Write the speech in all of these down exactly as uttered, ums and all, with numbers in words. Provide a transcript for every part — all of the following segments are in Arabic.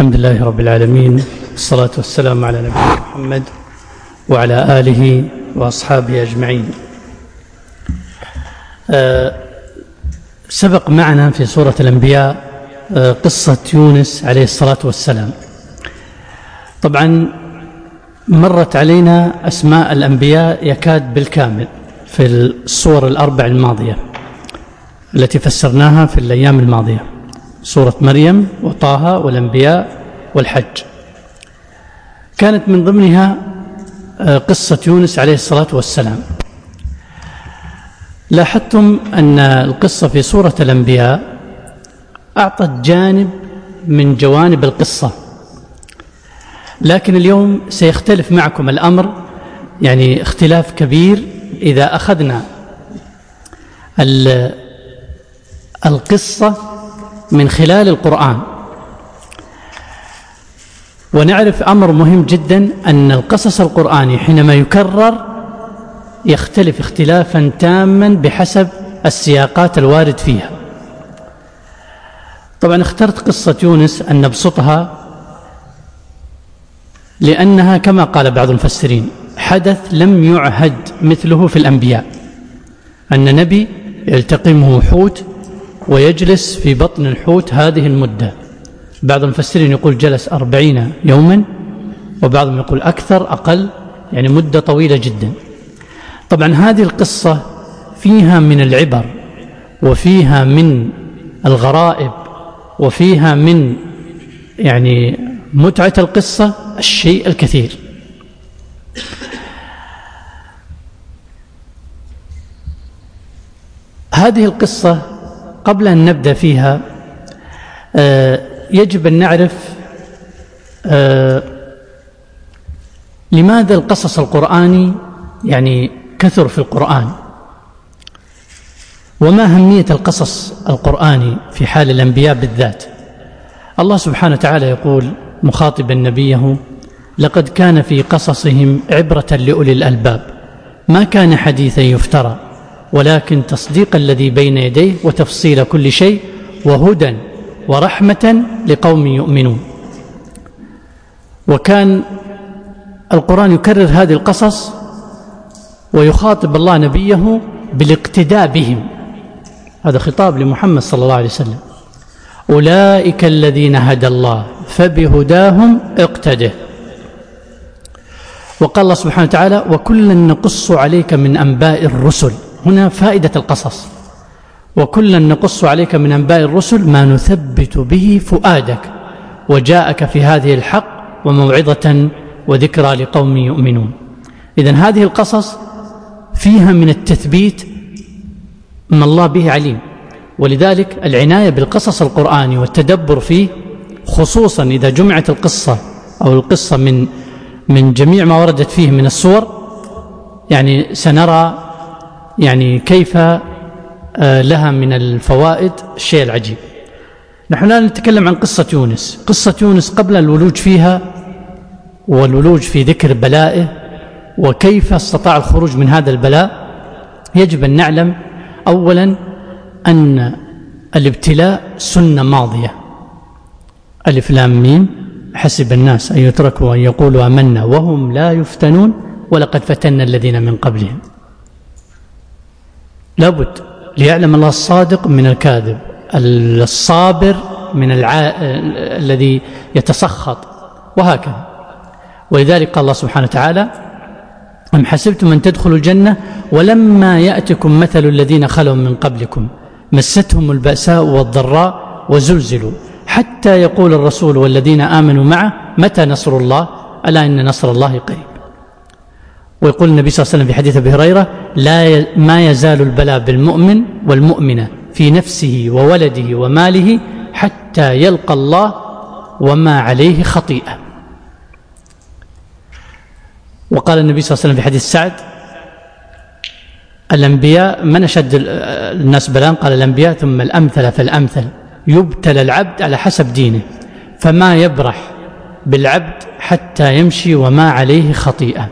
الحمد لله رب العالمين، والصلاة والسلام على نبينا محمد وعلى آله وأصحابه أجمعين. أه سبق معنا في سورة الأنبياء أه قصة يونس عليه الصلاة والسلام. طبعا مرت علينا أسماء الأنبياء يكاد بالكامل في الصور الأربع الماضية التي فسرناها في الأيام الماضية، سورة مريم وطه والأنبياء والحج. كانت من ضمنها قصة يونس عليه الصلاة والسلام. لاحظتم أن القصة في سورة الأنبياء أعطت جانب من جوانب القصة، لكن اليوم سيختلف معكم الأمر، يعني اختلاف كبير إذا أخذنا القصة من خلال القرآن. ونعرف أمر مهم جدا، أن القصص القرآني حينما يكرر يختلف اختلافا تاما بحسب السياقات الوارد فيها. طبعا اخترت قصة يونس أن نبسطها لأنها كما قال بعض المفسرين حدث لم يعهد مثله في الأنبياء، أن نبي يلتقمه حوت ويجلس في بطن الحوت هذه المدة. بعض المفسرين يقول جلس أربعين يوما، وبعضهم يقول أكثر أقل، يعني مدة طويلة جدا. طبعا هذه القصة فيها من العبر وفيها من الغرائب وفيها من يعني متعة القصة الشيء الكثير. هذه القصة قبل أن نبدأ فيها يجب أن نعرف لماذا القصص القرآني يعني كثر في القرآن، وما أهمية القصص القرآني في حال الأنبياء بالذات. الله سبحانه وتعالى يقول مخاطبا نبيه: لقد كان في قصصهم عبرة لأولي الألباب ما كان حديثا يفترى ولكن تصديق الذي بين يديه وتفصيل كل شيء وهدى ورحمة لقوم يؤمنون. وكان القرآن يكرر هذه القصص ويخاطب الله نبيه بالاقتداء بهم. هذا خطاب لمحمد صلى الله عليه وسلم: أولئك الذين هدى الله فبهداهم اقتده. وقال الله سبحانه وتعالى: وكلا نقص عليك من أنباء الرسل. هنا فائدة القصص: وكلا نقص عليك من أنباء الرسل ما نثبت به فؤادك وجاءك في هذه الحق وموعظة وذكرى لقوم يؤمنون. إذن هذه القصص فيها من التثبيت ما الله به عليم، ولذلك العناية بالقصص القرآني والتدبر فيه، خصوصا إذا جمعت القصة أو القصة من من جميع ما وردت فيه من الصور، يعني سنرى يعني كيف لها من الفوائد الشيء العجيب. نحن لا نتكلم عن قصة يونس. قصة يونس قبل الولوج فيها والولوج في ذكر بلائه وكيف استطاع الخروج من هذا البلاء، يجب أن نعلم أولا أن الابتلاء سنة ماضية. ألف لام ميم حسب الناس أن يتركوا أن يقولوا آمنا وهم لا يفتنون ولقد فتنا الذين من قبلهم. لابد ليعلم الله الصادق من الكاذب، الصابر من الع... الذي يتسخط، وهكذا. ولذلك قال الله سبحانه وتعالى: أم حسبتم أن تدخلوا الجنة ولما يأتكم مثل الذين خلوا من قبلكم مستهم البأساء والضراء وزلزلوا حتى يقول الرسول والذين آمنوا معه متى نصر الله ألا إن نصر الله قريب. ويقول النبي صلى الله عليه وسلم في حديث أبي هريرة: لا ي... ما يزال البلاء بالمؤمن والمؤمنة في نفسه وولده وماله حتى يلقى الله وما عليه خطيئة. وقال النبي صلى الله عليه وسلم في حديث سعد: الأنبياء من أشد الناس بلاء؟ قال: الأنبياء ثم الأمثل فالأمثل، يبتلى العبد على حسب دينه فما يبرح بالعبد حتى يمشي وما عليه خطيئة.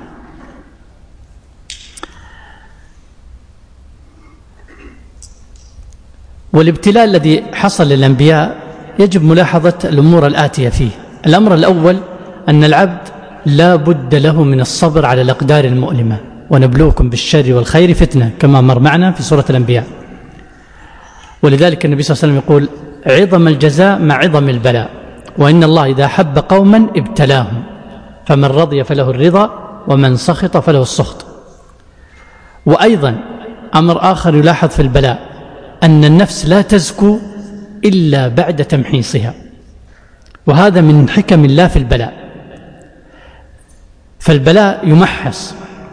والابتلاء الذي حصل للأنبياء يجب ملاحظة الأمور الآتية فيه. الأمر الأول أن العبد لا بد له من الصبر على الأقدار المؤلمة، ونبلوكم بالشر والخير فتنة كما مر معنا في سورة الأنبياء. ولذلك النبي صلى الله عليه وسلم يقول عظم الجزاء مع عظم البلاء، وإن الله إذا حب قوما ابتلاهم، فمن رضي فله الرضا ومن سخط فله السخط. وأيضا أمر آخر يلاحظ في البلاء أن النفس لا تزكو إلا بعد تمحيصها، وهذا من حكم الله في البلاء. فالبلاء يمحص.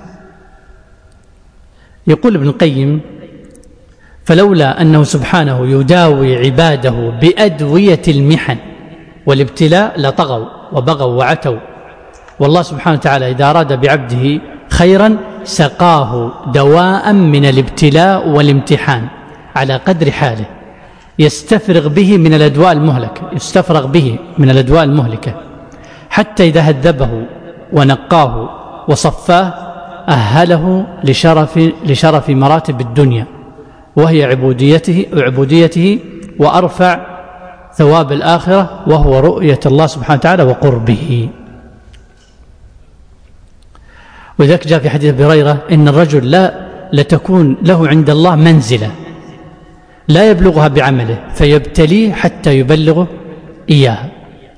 يقول ابن القيم فلولا أنه سبحانه يداوي عباده بأدوية المحن والابتلاء لطغوا وبغوا وعتوا، والله سبحانه وتعالى إذا أراد بعبده خيرا سقاه دواء من الابتلاء والامتحان على قدر حاله، يستفرغ به من الأدواء المهلكة يستفرغ به من الأدواء المهلكة حتى إذا هذبه ونقاه وصفاه أهله لشرف, لشرف مراتب الدنيا، وهي عبوديته, عبوديته وأرفع ثواب الآخرة، وهو رؤية الله سبحانه وتعالى وقربه. وذلك جاء في حديث أبي هريرة إن الرجل لا لتكون له عند الله منزلة لا يبلغها بعمله فيبتليه حتى يبلغه إياها.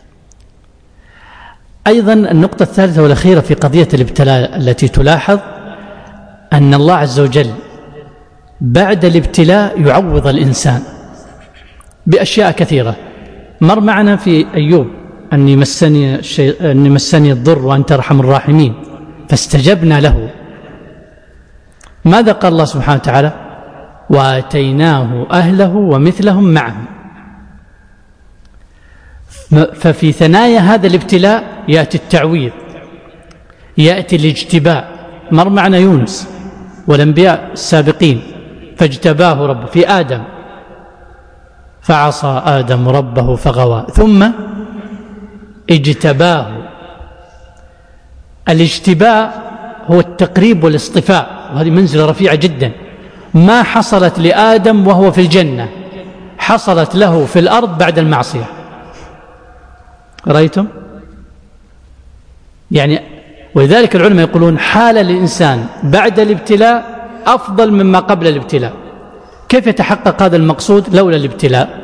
أيضا النقطة الثالثة والأخيرة في قضية الابتلاء التي تلاحظ أن الله عز وجل بعد الابتلاء يعوض الإنسان بأشياء كثيرة. مر معنا في أيوب أني مسني, الشي... أني مسني الضر وأنت أرحم الراحمين فاستجبنا له. ماذا قال الله سبحانه وتعالى؟ وآتيناه أهله ومثلهم معهم. ففي ثنايا هذا الابتلاء يأتي التعويض، يأتي الاجتباء. مر معنا يونس والأنبياء السابقين فاجتباه ربه في آدم فعصى آدم ربه فغوى ثم اجتباه. الاجتباء هو التقريب والاصطفاء، وهذه منزلة رفيعة جدا ما حصلت لآدم وهو في الجنة، حصلت له في الأرض بعد المعصية. رأيتم؟ يعني ولذلك العلماء يقولون حال الإنسان بعد الابتلاء أفضل مما قبل الابتلاء. كيف يتحقق هذا المقصود لولا الابتلاء؟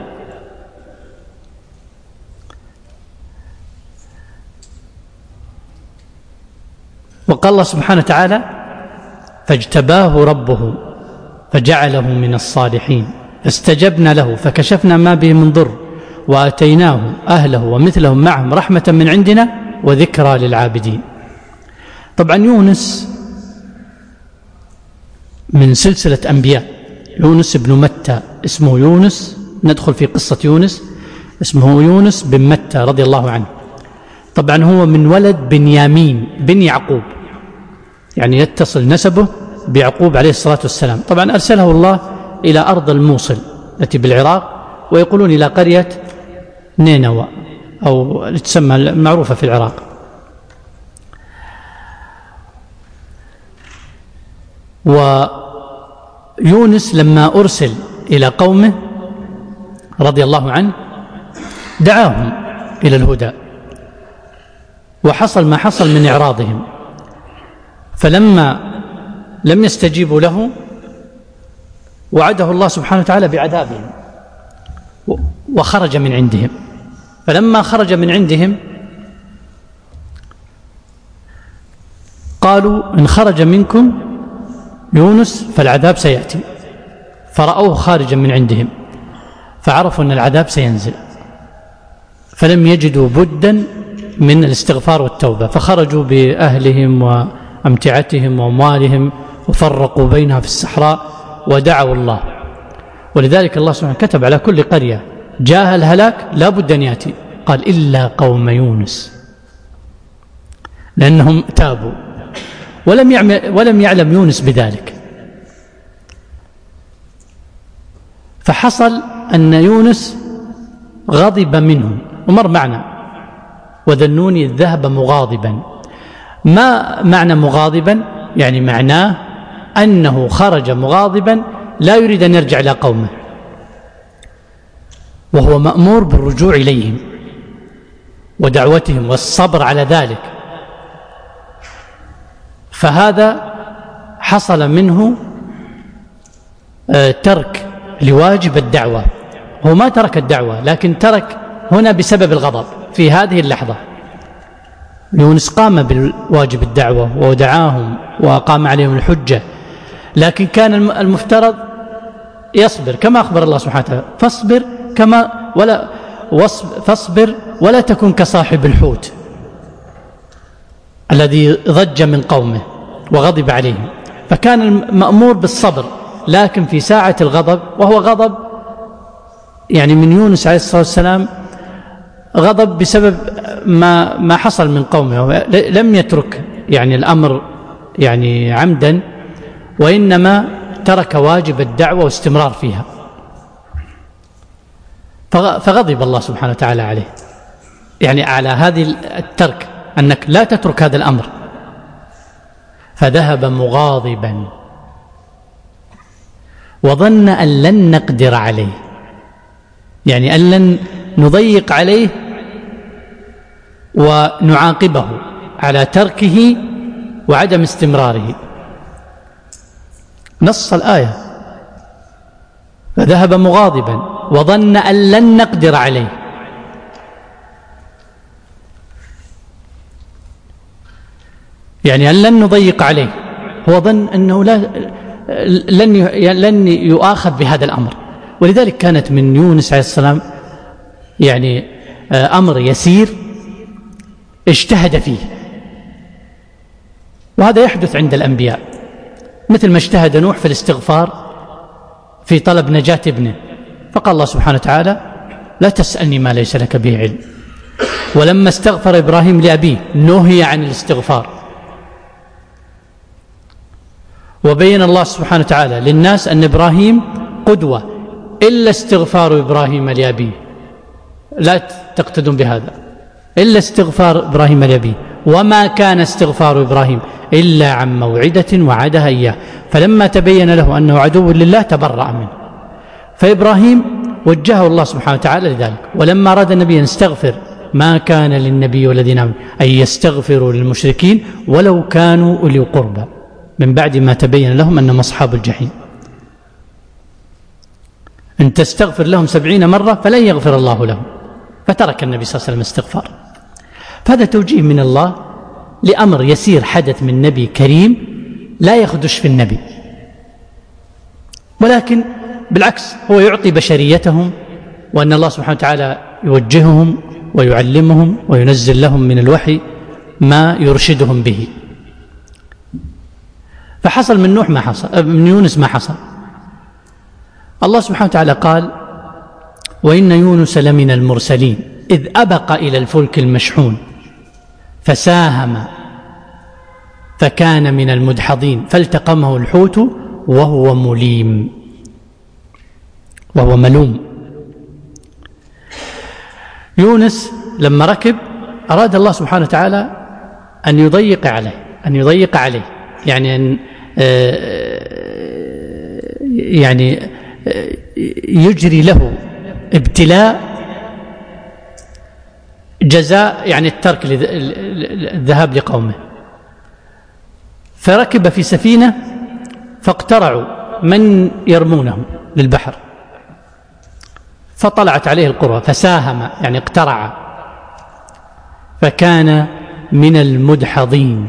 وقال الله سبحانه وتعالى فاجتباه ربه فجعله من الصالحين فاستجبنا له فكشفنا ما به من ضر وآتيناه أهله ومثلهم معهم رحمة من عندنا وذكرى للعابدين. طبعا يونس من سلسلة أنبياء، يونس بن متى اسمه يونس، ندخل في قصة يونس، اسمه يونس بن متى رضي الله عنه. طبعا هو من ولد بنيامين بن يعقوب، يعني يتصل نسبه بيعقوب عليه الصلاة والسلام. طبعا أرسله الله إلى أرض الموصل التي بالعراق، ويقولون إلى قرية نينوى أو تسمى المعروفة في العراق. ويونس لما أرسل إلى قومه رضي الله عنه دعاهم إلى الهدى، وحصل ما حصل من إعراضهم، فلما لم يستجيبوا له وعده الله سبحانه وتعالى بعذابهم وخرج من عندهم. فلما خرج من عندهم قالوا إن خرج منكم يونس فالعذاب سيأتي، فرأوه خارجا من عندهم فعرفوا أن العذاب سينزل، فلم يجدوا بدا من الاستغفار والتوبة، فخرجوا بأهلهم وأمتعتهم وأموالهم وفرقوا بينها في الصحراء ودعوا الله. ولذلك الله سبحانه كتب على كل قرية جاءها الهلاك لا بد أن يأتي، قال إلا قوم يونس، لأنهم تابوا ولم يعمل ولم يعلم يونس بذلك. فحصل أن يونس غضب منهم، ومر معنا وذنوني الذهب مغاضبا. ما معنى مغاضبا؟ يعني معناه أنه خرج مغاضبا لا يريد أن يرجع إلى قومه، وهو مأمور بالرجوع إليهم. ودعوتهم والصبر على ذلك، فهذا حصل منه ترك لواجب الدعوة. هو ما ترك الدعوة، لكن ترك هنا بسبب الغضب في هذه اللحظة. يونس قام بالواجب الدعوة ودعاهم وقام عليهم الحجة، لكن كان المفترض يصبر كما أخبر الله سبحانه وتعالى: فاصبر كما ولا فاصبر ولا تكن كصاحب الحوت الذي ضج من قومه وغضب عليهم. فكان المأمور بالصبر، لكن في ساعة الغضب، وهو غضب يعني من يونس عليه الصلاة والسلام، غضب بسبب ما ما حصل من قومه، لم يترك يعني الأمر يعني عمدا، وإنما ترك واجب الدعوة واستمرار فيها، فغضب الله سبحانه وتعالى عليه، يعني على هذه الترك، أنك لا تترك هذا الأمر. فذهب مغاضبا وظن أن لن نقدر عليه، يعني أن لن نضيق عليه ونعاقبه على تركه وعدم استمراره. نص الآية: فذهب مغاضبا وظن أن لن نقدر عليه. يعني أن لن نضيق عليه، هو ظن أنه لا لن لن يؤاخذ بهذا الأمر. ولذلك كانت من يونس عليه السلام يعني أمر يسير اجتهد فيه، وهذا يحدث عند الأنبياء، مثل ما اجتهد نوح في الاستغفار في طلب نجاة ابنه، فقال الله سبحانه وتعالى: لا تسألني ما ليس لك به علم. ولما استغفر إبراهيم لأبيه نهي عن الاستغفار. وبين الله سبحانه وتعالى للناس أن إبراهيم قدوة، إلا استغفار إبراهيم لأبيه، لا تقتدون بهذا، إلا استغفار إبراهيم لأبيه، وما كان استغفار إبراهيم إلا عن موعدة وعدها إياه، فلما تبين له أنه عدو لله تبرأ منه. فإبراهيم وجهه الله سبحانه وتعالى لذلك. ولما أراد النبي أن يستغفر: ما كان للنبي والذين آمنوا أن يستغفروا للمشركين ولو كانوا أولي قربى من بعد ما تبين لهم أنهم أصحاب الجحيم. إن تستغفر لهم سبعين مرة فلن يغفر الله لهم، فترك النبي صلى الله عليه وسلم الاستغفار. فهذا توجيه من الله لأمر يسير حدث من نبي كريم لا يخدش في النبي، ولكن بالعكس هو يعطي بشريتهم، وأن الله سبحانه وتعالى يوجههم ويعلمهم وينزل لهم من الوحي ما يرشدهم به. فحصل من نوح ما حصل، من يونس ما حصل. الله سبحانه وتعالى قال: وإن يونس لمن المرسلين إذ أبق إلى الفلك المشحون فساهم فكان من المدحضين فالتقمه الحوت وهو مليم، وهو ملوم. يونس لما ركب أراد الله سبحانه وتعالى أن يضيق عليه، أن يضيق عليه يعني أن يعني يجري له ابتلاء جزاء يعني الترك الذهاب لقومه. فركب في سفينة فاقترعوا من يرمونه للبحر، فطلعت عليه القرى فساهم يعني اقترع فكان من المدحضين،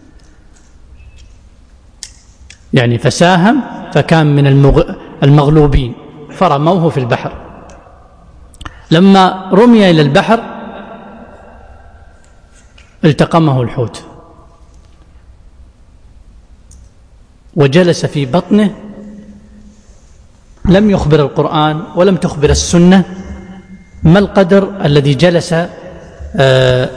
يعني فساهم فكان من المغلوبين فرموه في البحر. لما رمي إلى البحر التقمه الحوت وجلس في بطنه. لم يخبر القرآن ولم تخبر السنة ما القدر الذي جلس آه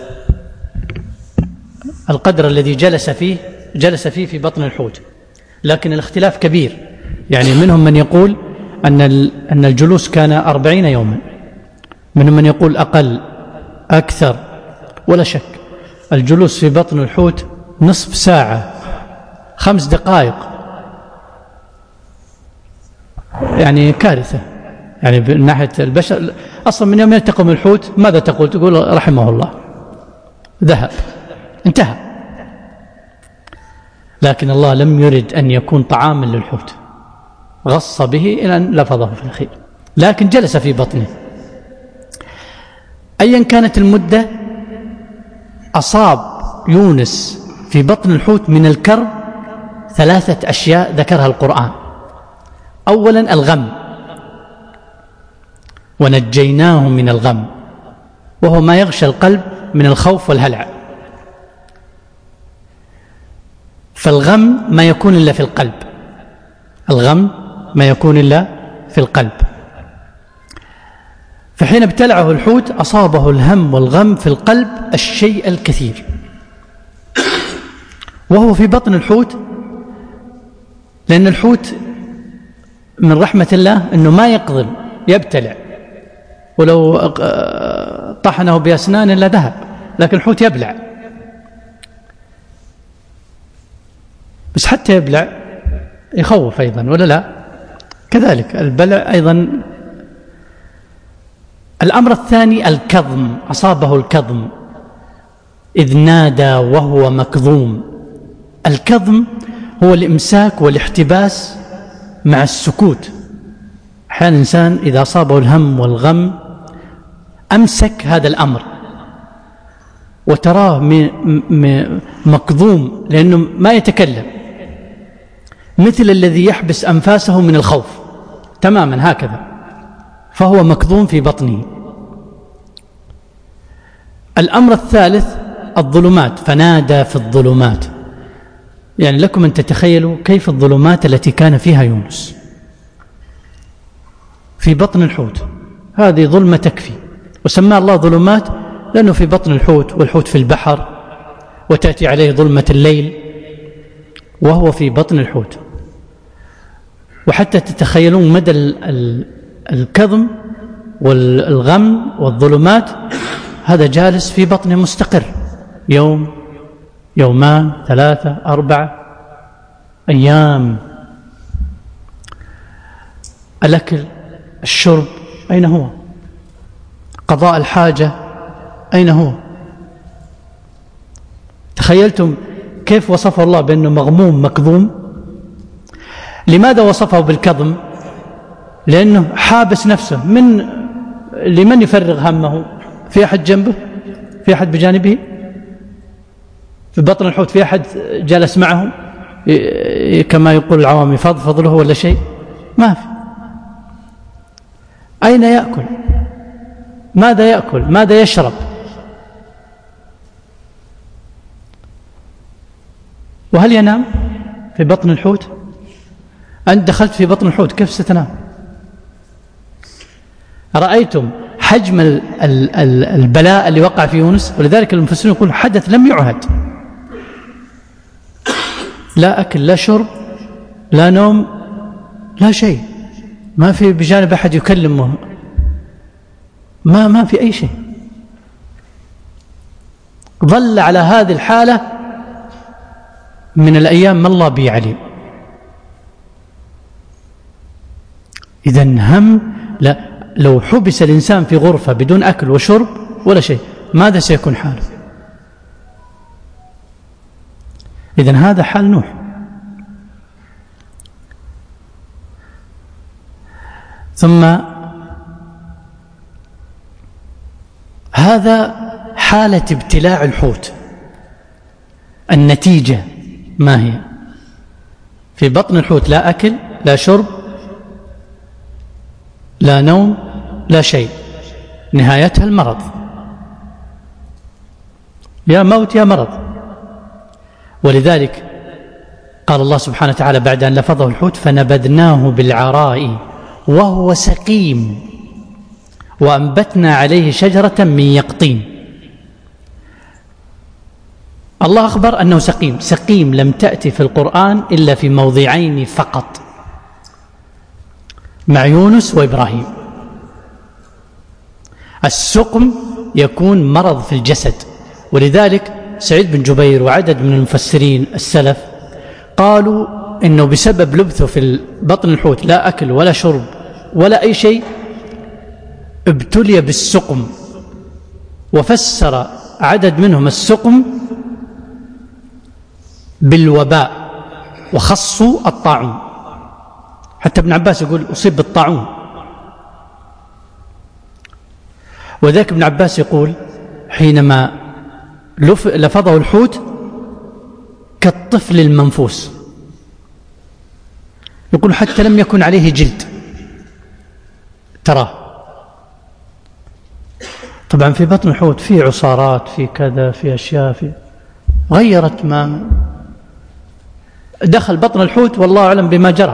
القدر الذي جلس فيه جلس فيه في بطن الحوت، لكن الاختلاف كبير. يعني منهم من يقول أن أن الجلوس كان أربعين يوما، منهم من يقول أقل أكثر. ولا شك الجلوس في بطن الحوت نصف ساعة خمس دقائق يعني كارثة، يعني من ناحية البشر أصلا من يوم يلتقم الحوت ماذا تقول؟ تقول رحمه الله، ذهب، انتهى. لكن الله لم يرد أن يكون طعاما للحوت، غص به إلى أن لفظه في الأخير، لكن جلس في بطنه. أيا كانت المدة، أصاب يونس في بطن الحوت من الكرب ثلاثة أشياء ذكرها القرآن. أولا الغم، ونجيناه من الغم، وهو ما يغشى القلب من الخوف والهلع. فالغم ما يكون إلا في القلب، الغم ما يكون إلا في القلب. فحين ابتلعه الحوت أصابه الهم والغم في القلب الشيء الكثير، وهو في بطن الحوت. لأن الحوت من رحمة الله أنه ما يقضل، يبتلع، ولو طحنه بأسنان لا ذهب، لكن الحوت يبلع. بس حتى يبلع يخوف أيضا، ولا لا؟ كذلك البلع أيضا. الأمر الثاني الكظم، أصابه الكظم إذ نادى وهو مكظوم. الكظم هو الإمساك والاحتباس مع السكوت. أحيانا الإنسان إذا أصابه الهم والغم أمسك هذا الأمر، وتراه مكظوم لأنه ما يتكلم، مثل الذي يحبس أنفاسه من الخوف تماما هكذا، فهو مكظوم في بطنه. الأمر الثالث الظلمات، فنادى في الظلمات. يعني لكم أن تتخيلوا كيف الظلمات التي كان فيها يونس في بطن الحوت، هذه ظلمة تكفي، وسمى الله ظلمات لأنه في بطن الحوت، والحوت في البحر، وتأتي عليه ظلمة الليل وهو في بطن الحوت. وحتى تتخيلون مدى الكظم والغم والظلمات، هذا جالس في بطنه مستقر يوم، يومان، ثلاثة، أربعة أيام. الأكل، الشرب، أين هو؟ قضاء الحاجة، أين هو؟ تخيلتم كيف وصفه الله بأنه مغموم مكظوم؟ لماذا وصفه بالكظم؟ لأنه حابس نفسه من لمن يفرغ همه؟ في أحد جنبه؟ في أحد بجانبه؟ في بطن الحوت في أحد جالس معه كما يقول العوام يفضفض له ولا شيء؟ ما في. أين يأكل؟ ماذا يأكل؟ ماذا يشرب؟ وهل ينام في بطن الحوت؟ أنت دخلت في بطن الحوت كيف ستنام؟ رأيتم حجم البلاء اللي وقع في يونس؟ ولذلك المفسرين يقول حدث لم يعهد، لا أكل، لا شرب، لا نوم، لا شيء، ما في بجانب أحد يكلمه، ما ما في أي شيء. ظل على هذه الحالة من الأيام ما الله به عليم. إذن هم، لا، لو حبس الإنسان في غرفة بدون أكل وشرب ولا شيء ماذا سيكون حاله؟ إذن هذا حال نوح. ثم هذا حالة ابتلاع الحوت. النتيجة ما هي؟ في بطن الحوت لا أكل، لا شرب، لا نوم، لا شيء، نهايتها المرض، يا موت يا مرض. ولذلك قال الله سبحانه وتعالى بعد أن لفظه الحوت فنبذناه بالعراء وهو سقيم وأنبتنا عليه شجرة من يقطين. الله أخبر أنه سقيم. سقيم لم تأتي في القرآن إلا في موضعين فقط، مع يونس وإبراهيم. السقم يكون مرض في الجسد، ولذلك سعيد بن جبير وعدد من المفسرين السلف قالوا إنه بسبب لبثه في بطن الحوت لا أكل ولا شرب ولا أي شيء ابتلي بالسقم، وفسر عدد منهم السقم بالوباء وخصوا الطاعون. حتى ابن عباس يقول أصيب بالطاعون. وذاك ابن عباس يقول حينما لفظه الحوت كالطفل المنفوس، يقول حتى لم يكن عليه جلد تراه. طبعا في بطن الحوت في عصارات، في كذا، في أشياء، في غيرت ما دخل بطن الحوت، والله أعلم بما جرى.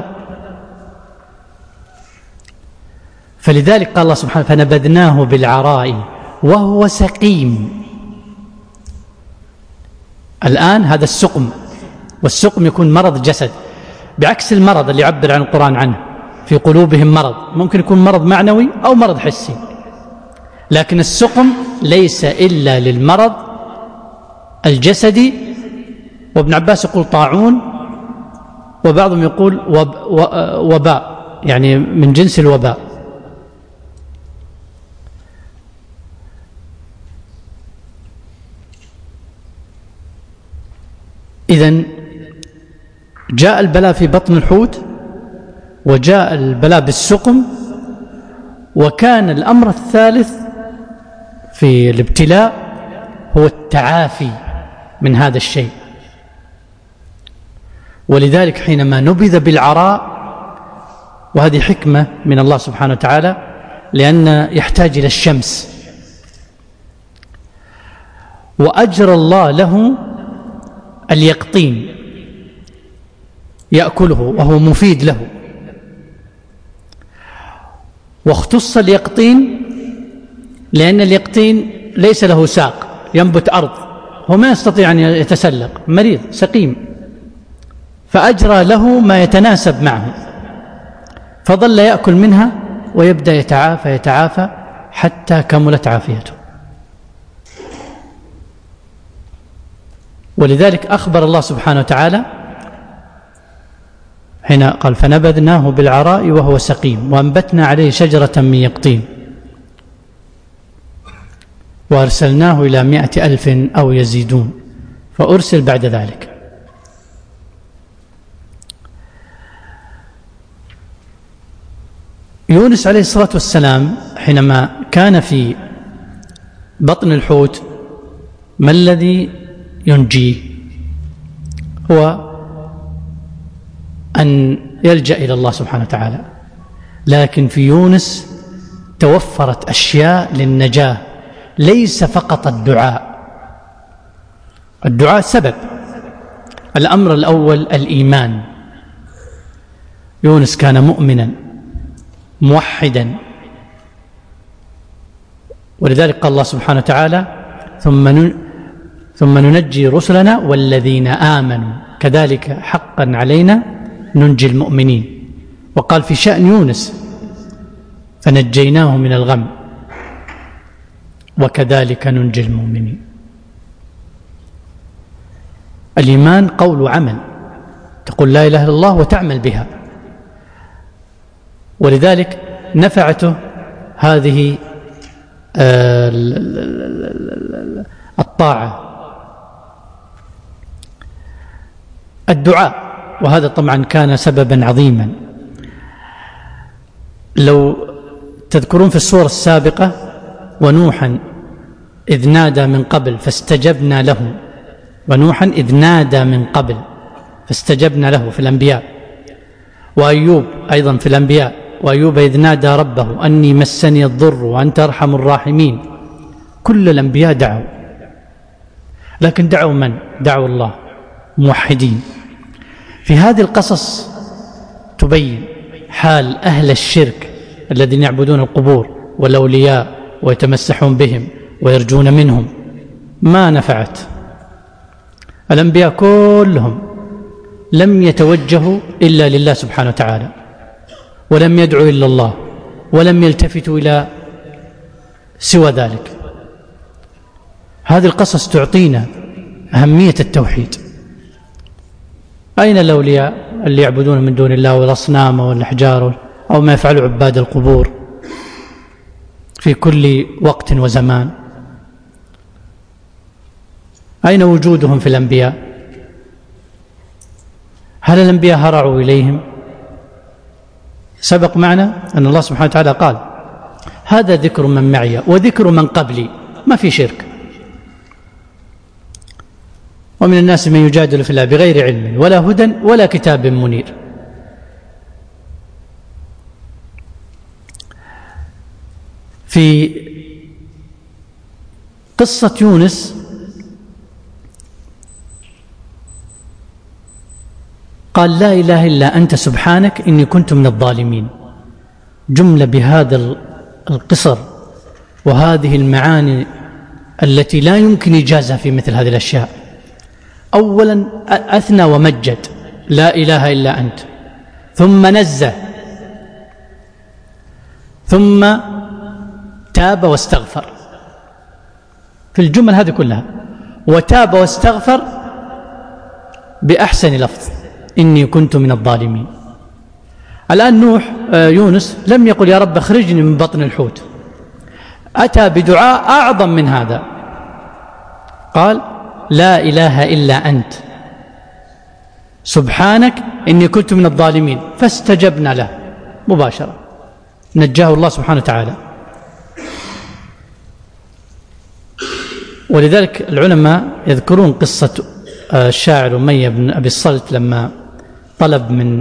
فلذلك قال الله سبحانه فنبذناه بالعراء وهو سقيم. الآن هذا السقم، والسقم يكون مرض جسد، بعكس المرض اللي يعبر عن القرآن عنه في قلوبهم مرض، ممكن يكون مرض معنوي أو مرض حسي، لكن السقم ليس إلا للمرض الجسدي. وابن عباس يقول طاعون، وبعضهم يقول وب وباء، يعني من جنس الوباء. إذن جاء البلاء في بطن الحوت، وجاء البلاء بالسقم، وكان الأمر الثالث في الابتلاء هو التعافي من هذا الشيء. ولذلك حينما نبذ بالعراء، وهذه حكمة من الله سبحانه وتعالى، لأن يحتاج إلى الشمس، وأجرى الله له اليقطين يأكله وهو مفيد له. واختص اليقطين لأن اليقطين ليس له ساق، ينبت أرض، هو ما يستطيع أن يتسلق، مريض سقيم، فأجرى له ما يتناسب معه، فظل يأكل منها ويبدأ يتعافى يتعافى حتى كملت عافيته. ولذلك أخبر الله سبحانه وتعالى حين قال فنبذناه بالعراء وهو سقيم وأنبتنا عليه شجرة من يقطين وأرسلناه إلى مائة ألف أو يزيدون، فأرسل بعد ذلك. يونس عليه الصلاة والسلام حينما كان في بطن الحوت، ما الذي ينجيه؟ هو أن يلجأ إلى الله سبحانه وتعالى. لكن في يونس توفرت أشياء للنجاة، ليس فقط الدعاء. الدعاء سبب. الأمر الأول الإيمان. يونس كان مؤمنا موحدا، ولذلك قال الله سبحانه وتعالى ثم ثم ننجي رسلنا والذين آمنوا كذلك حقا علينا ننجي المؤمنين. وقال في شأن يونس فنجيناه من الغم وكذلك ننجي المؤمنين. الإيمان قول وعمل، تقول لا إله إلا الله وتعمل بها. ولذلك نفعته هذه الطاعة. الدعاء، وهذا طبعا كان سببا عظيما. لو تذكرون في السورة السابقة ونوحا إذ نادى من قبل فاستجبنا له، ونوحا إذ نادى من قبل فاستجبنا له في الأنبياء، وأيوب أيضا في الأنبياء، وأيوب إذ نادى ربه أني مسني الضر وأنت أرحم الراحمين. كل الأنبياء دعوا، لكن دعوا من؟ دعوا الله موحدين. في هذه القصص تبين حال أهل الشرك الذين يعبدون القبور والأولياء ويتمسحون بهم ويرجون منهم، ما نفعت. الأنبياء كلهم لم يتوجهوا إلا لله سبحانه وتعالى، ولم يدعوا إلا الله، ولم يلتفتوا إلى سوى ذلك. هذه القصص تعطينا أهمية التوحيد. أين الأولياء اللي يعبدون من دون الله والأصنام والأحجار أو ما يفعل عباد القبور؟ في كل وقت وزمان. أين وجودهم في الأنبياء؟ هل الأنبياء هرعوا إليهم؟ سبق معنا أن الله سبحانه وتعالى قال هذا ذكر من معي وذكر من قبلي، ما في شرك. ومن الناس من يجادل في الله بغير علم ولا هدى ولا كتاب منير. في قصة يونس قال لا إله إلا أنت سبحانك إني كنت من الظالمين. جملة بهذا القصر وهذه المعاني التي لا يمكن إجازة في مثل هذه الأشياء. أولا أثنى ومجد لا إله إلا أنت، ثم نزه، ثم تاب واستغفر في الجمل هذه كلها. وتاب واستغفر بأحسن لفظ إني كنت من الظالمين. الآن نوح يونس لم يقل يا رب اخرجني من بطن الحوت، أتى بدعاء أعظم من هذا، قال لا إله إلا أنت سبحانك إني كنت من الظالمين، فاستجبنا له مباشرة، نجاه الله سبحانه وتعالى. ولذلك العلماء يذكرون قصة الشاعر أمية بن أبي الصلت لما طلب من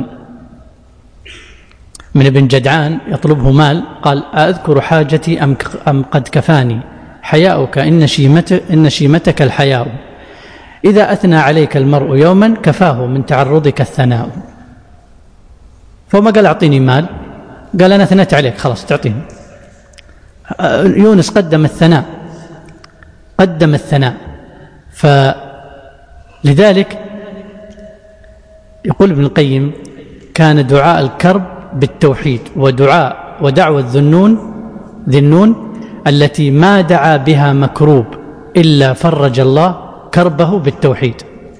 من ابن جدعان يطلبه مال، قال أذكر حاجتي أم أم قد كفاني حياؤك إن شيمتك, إن شيمتك الحياء، إذا أثنى عليك المرء يوما كفاه من تعرضك الثناء. فما قال أعطيني مال، قال أنا ثنيت عليك خلاص تعطيني. يونس قدم الثناء، قدم الثناء. فلذلك يقول ابن القيم كان دعاء الكرب بالتوحيد، ودعاء ودعوة ذنون ذي النون التي ما دعا بها مكروب إلا فرج الله كربه بالتوحيد.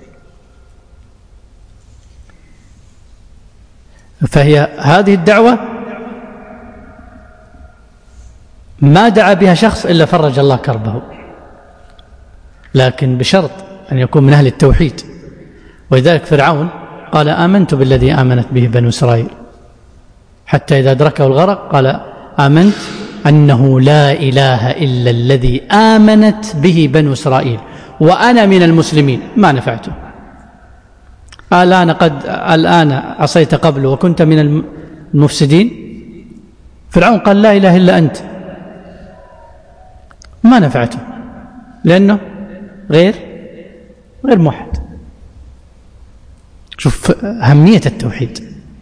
فهي هذه الدعوة ما دعا بها شخص إلا فرج الله كربه، لكن بشرط أن يكون من أهل التوحيد. ولذلك فرعون قال آمنت بالذي آمنت به بنو إسرائيل، حتى إذا أدركه الغرق قال آمنت أنه لا إله إلا الذي آمنت به بنو إسرائيل وأنا من المسلمين. ما نفعته. الآن قد الآن عصيت قبل وكنت من المفسدين. فرعون قال لا إله إلا أنت، ما نفعته لأنه غير غير موحد. شوف أهمية التوحيد.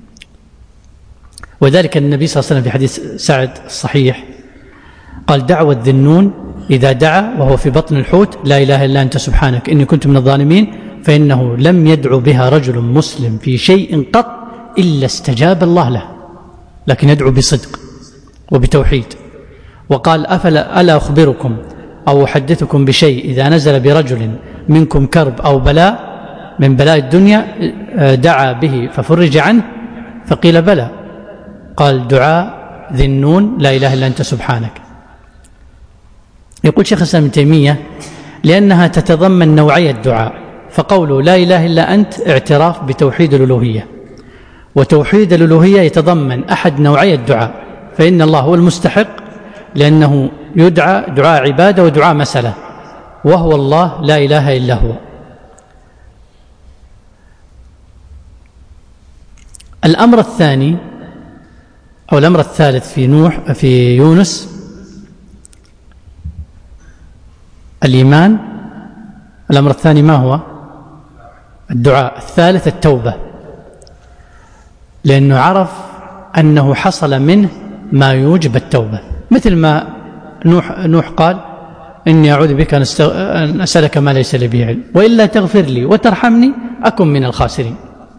وذلك النبي صلى الله عليه وسلم في حديث سعد الصحيح قال دعوة ذي النون إذا دعا وهو في بطن الحوت لا إله إلا أنت سبحانك إني كنت من الظالمين، فإنه لم يدعو بها رجل مسلم في شيء قط إلا استجاب الله له، لكن يدعو بصدق وبتوحيد. وقال أفلا ألا أخبركم أو أحدثكم بشيء إذا نزل برجل منكم كرب أو بلاء من بلاء الدنيا دعا به ففرج عنه، فقيل بلى، قال دعاء ذي النون لا إله إلا أنت سبحانك. يقول شيخ الإسلام ابن تيمية لأنها تتضمن نوعي الدعاء، فقوله لا إله إلا أنت اعتراف بتوحيد الألوهية، وتوحيد الألوهية يتضمن أحد نوعي الدعاء، فإن الله هو المستحق لأنه يدعى دعاء عبادة ودعاء مسألة، وهو الله لا إله إلا هو. الأمر الثاني أو الأمر الثالث في نوح في يونس الإيمان. الأمر الثاني ما هو؟ الدعاء. الثالث التوبة، لأنه عرف أنه حصل منه ما يوجب التوبة، مثل ما نوح, نوح قال إني أعوذ بك أن أسألك ما ليس لي به علم وإلا تغفر لي وترحمني أكن من الخاسرين.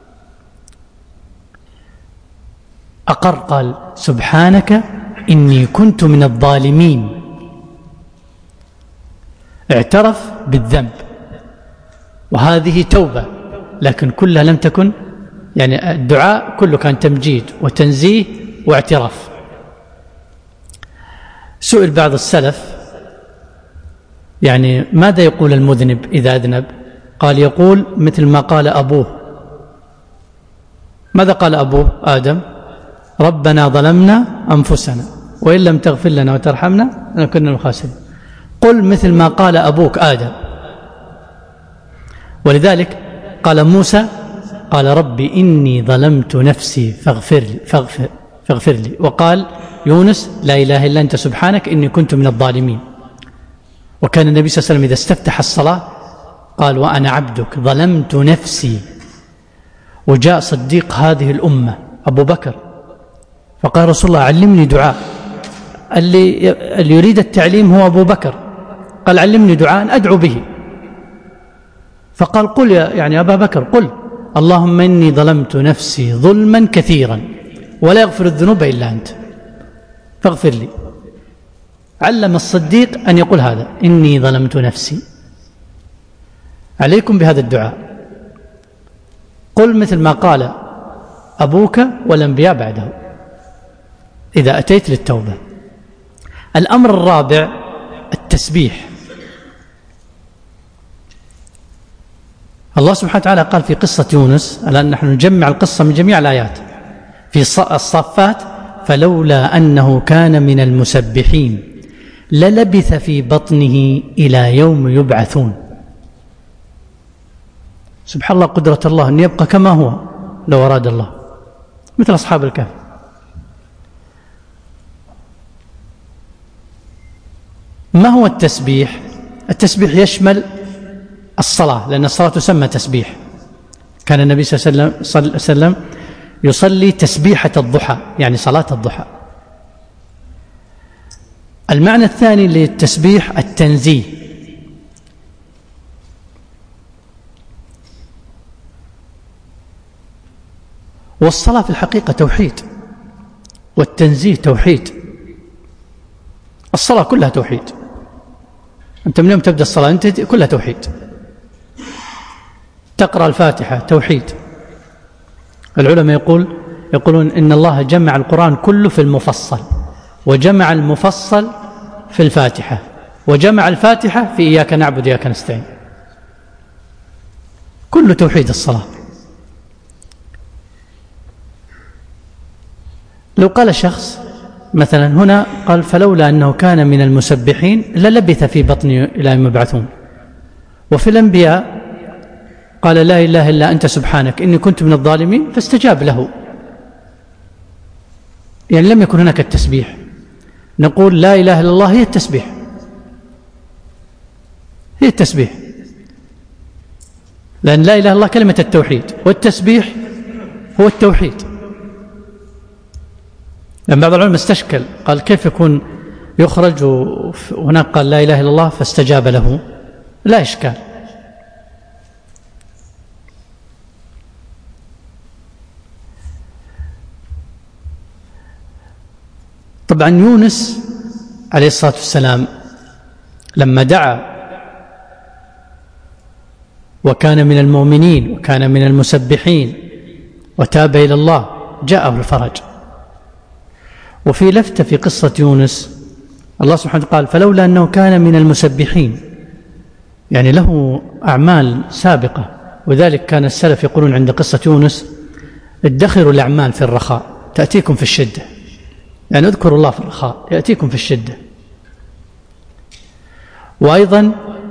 أقر قال سبحانك إني كنت من الظالمين، اعترف بالذنب، وهذه توبة، لكن كلها لم تكن يعني الدعاء كله كان تمجيد وتنزيه واعتراف. سئل بعض السلف يعني ماذا يقول المذنب إذا أذنب؟ قال يقول مثل ما قال أبوه. ماذا قال أبوه آدم؟ ربنا ظلمنا أنفسنا وإن لم تغفر لنا وترحمنا لنكن من الخاسرين. قل مثل ما قال أبوك آدم. ولذلك قال موسى قال ربي إني ظلمت نفسي فاغفر لي, فاغفر, فاغفر لي. وقال يونس لا إله إلا أنت سبحانك إني كنت من الظالمين. وكان النبي صلى الله عليه وسلم إذا استفتح الصلاة قال وأنا عبدك ظلمت نفسي. وجاء صديق هذه الأمة أبو بكر فقال رسول الله علمني دعاء. اللي, اللي يريد التعليم هو أبو بكر. قال علمني دعاء أدعو به. فقال قل يا يعني أبا بكر قل اللهم إني ظلمت نفسي ظلما كثيرا ولا يغفر الذنوب إلا أنت فاغفر لي. علم الصديق أن يقول هذا إني ظلمت نفسي. عليكم بهذا الدعاء. قل مثل ما قال أبوك والأنبياء بعده إذا أتيت للتوبة. الأمر الرابع التسبيح. الله سبحانه وتعالى قال في قصة يونس الآن نحن نجمع القصة من جميع الآيات في الصافات فلولا أنه كان من المسبحين للبث في بطنه إلى يوم يبعثون. سبحان الله قدرة الله أن يبقى كما هو لو أراد الله مثل أصحاب الكهف. ما هو التسبيح؟ التسبيح يشمل الصلاة لأن الصلاة تسمى تسبيح. كان النبي صلى الله عليه وسلم يصلي تسبيحة الضحى يعني صلاة الضحى. المعنى الثاني للتسبيح التنزيه. والصلاة في الحقيقة توحيد والتنزيه توحيد. الصلاة كلها توحيد. أنت من يوم تبدأ الصلاة أنت كلها توحيد. تقرأ الفاتحة توحيد. العلماء يقول يقولون إن الله جمع القرآن كله في المفصل وجمع المفصل في الفاتحة وجمع الفاتحة في إياك نعبد وإياك نستعين. كله توحيد الصلاة. لو قال شخص مثلا هنا قال فلولا أنه كان من المسبحين للبث في بطنه إلى يوم يبعثون. وفي الأنبياء قال لا إله إلا أنت سبحانك إني كنت من الظالمين فاستجاب له. يعني لم يكن هناك التسبيح. نقول لا إله إلا الله هي التسبيح هي التسبيح لأن لا إله إلا الله كلمة التوحيد والتسبيح هو التوحيد. لأن بعض العلماء استشكل قال كيف يكون يخرج وهناك قال لا إله إلا الله فاستجاب له؟ لا إشكال. طبعا يونس عليه الصلاة والسلام لما دعا وكان من المؤمنين وكان من المسبحين وتاب إلى الله جاءه الفرج. وفي لفتة في قصة يونس الله سبحانه قال فلولا أنه كان من المسبحين يعني له أعمال سابقة. وذلك كان السلف يقولون عند قصة يونس ادخروا الأعمال في الرخاء تأتيكم في الشدة. يعني اذكروا الله في الرخاء يأتيكم في الشدة. وأيضا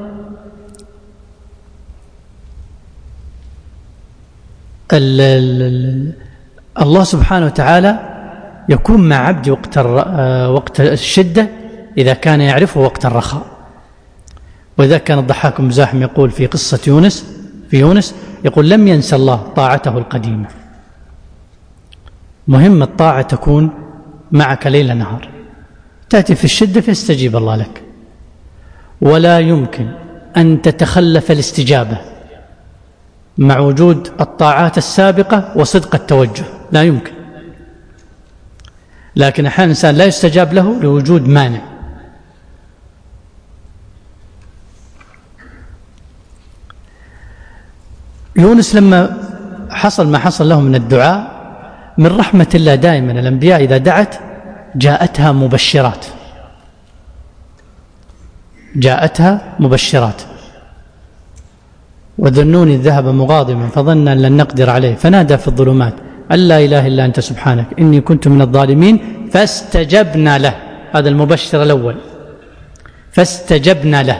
ال ال الله سبحانه وتعالى يكون مع عبد وقت وقت الشدة إذا كان يعرفه وقت الرخاء. وإذا كان الضحاك بن مزاحم يقول في قصة يونس في يونس يقول لم ينسى الله طاعته القديمة. مهم الطاعة تكون معك ليل نهار. تأتي في الشدة فيستجيب الله لك. ولا يمكن أن تتخلف الاستجابة مع وجود الطاعات السابقة وصدق التوجه لا يمكن. لكن أحيانا الإنسان لا يستجاب له لوجود مانع. يونس لما حصل ما حصل له من الدعاء من رحمة الله دائما الأنبياء إذا دعت جاءتها مبشرات. جاءتها مبشرات. وذنون إذ ذهب مغاضبا فظن أن لن نقدر عليه فنادى في الظلمات أن لا إله إلا أنت سبحانك إني كنت من الظالمين فاستجبنا له. هذا المبشر الأول، فاستجبنا له.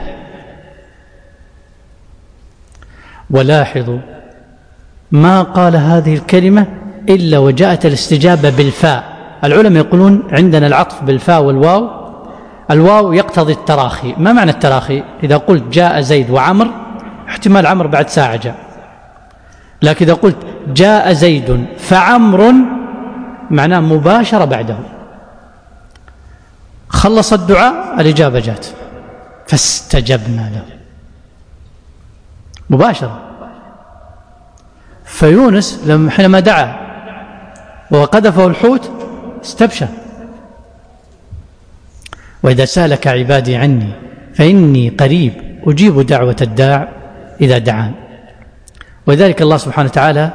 ولاحظوا ما قال هذه الكلمة إلا وجاءت الاستجابة بالفاء. العلماء يقولون عندنا العطف بالفاء والواو، الواو يقتضي التراخي. ما معنى التراخي؟ إذا قلت جاء زيد وعمر احتمال عمر بعد ساعة جاء، لكن إذا قلت جاء زيد فعمر معناه مباشرة بعده. خلص الدعاء الإجابة جاءت فاستجبنا له مباشرة. فيونس لما حينما دعا وقذفه الحوت استبشر. وإذا سألك عبادي عني فإني قريب أجيب دعوة الداع إذا دعان. ولذلك الله سبحانه وتعالى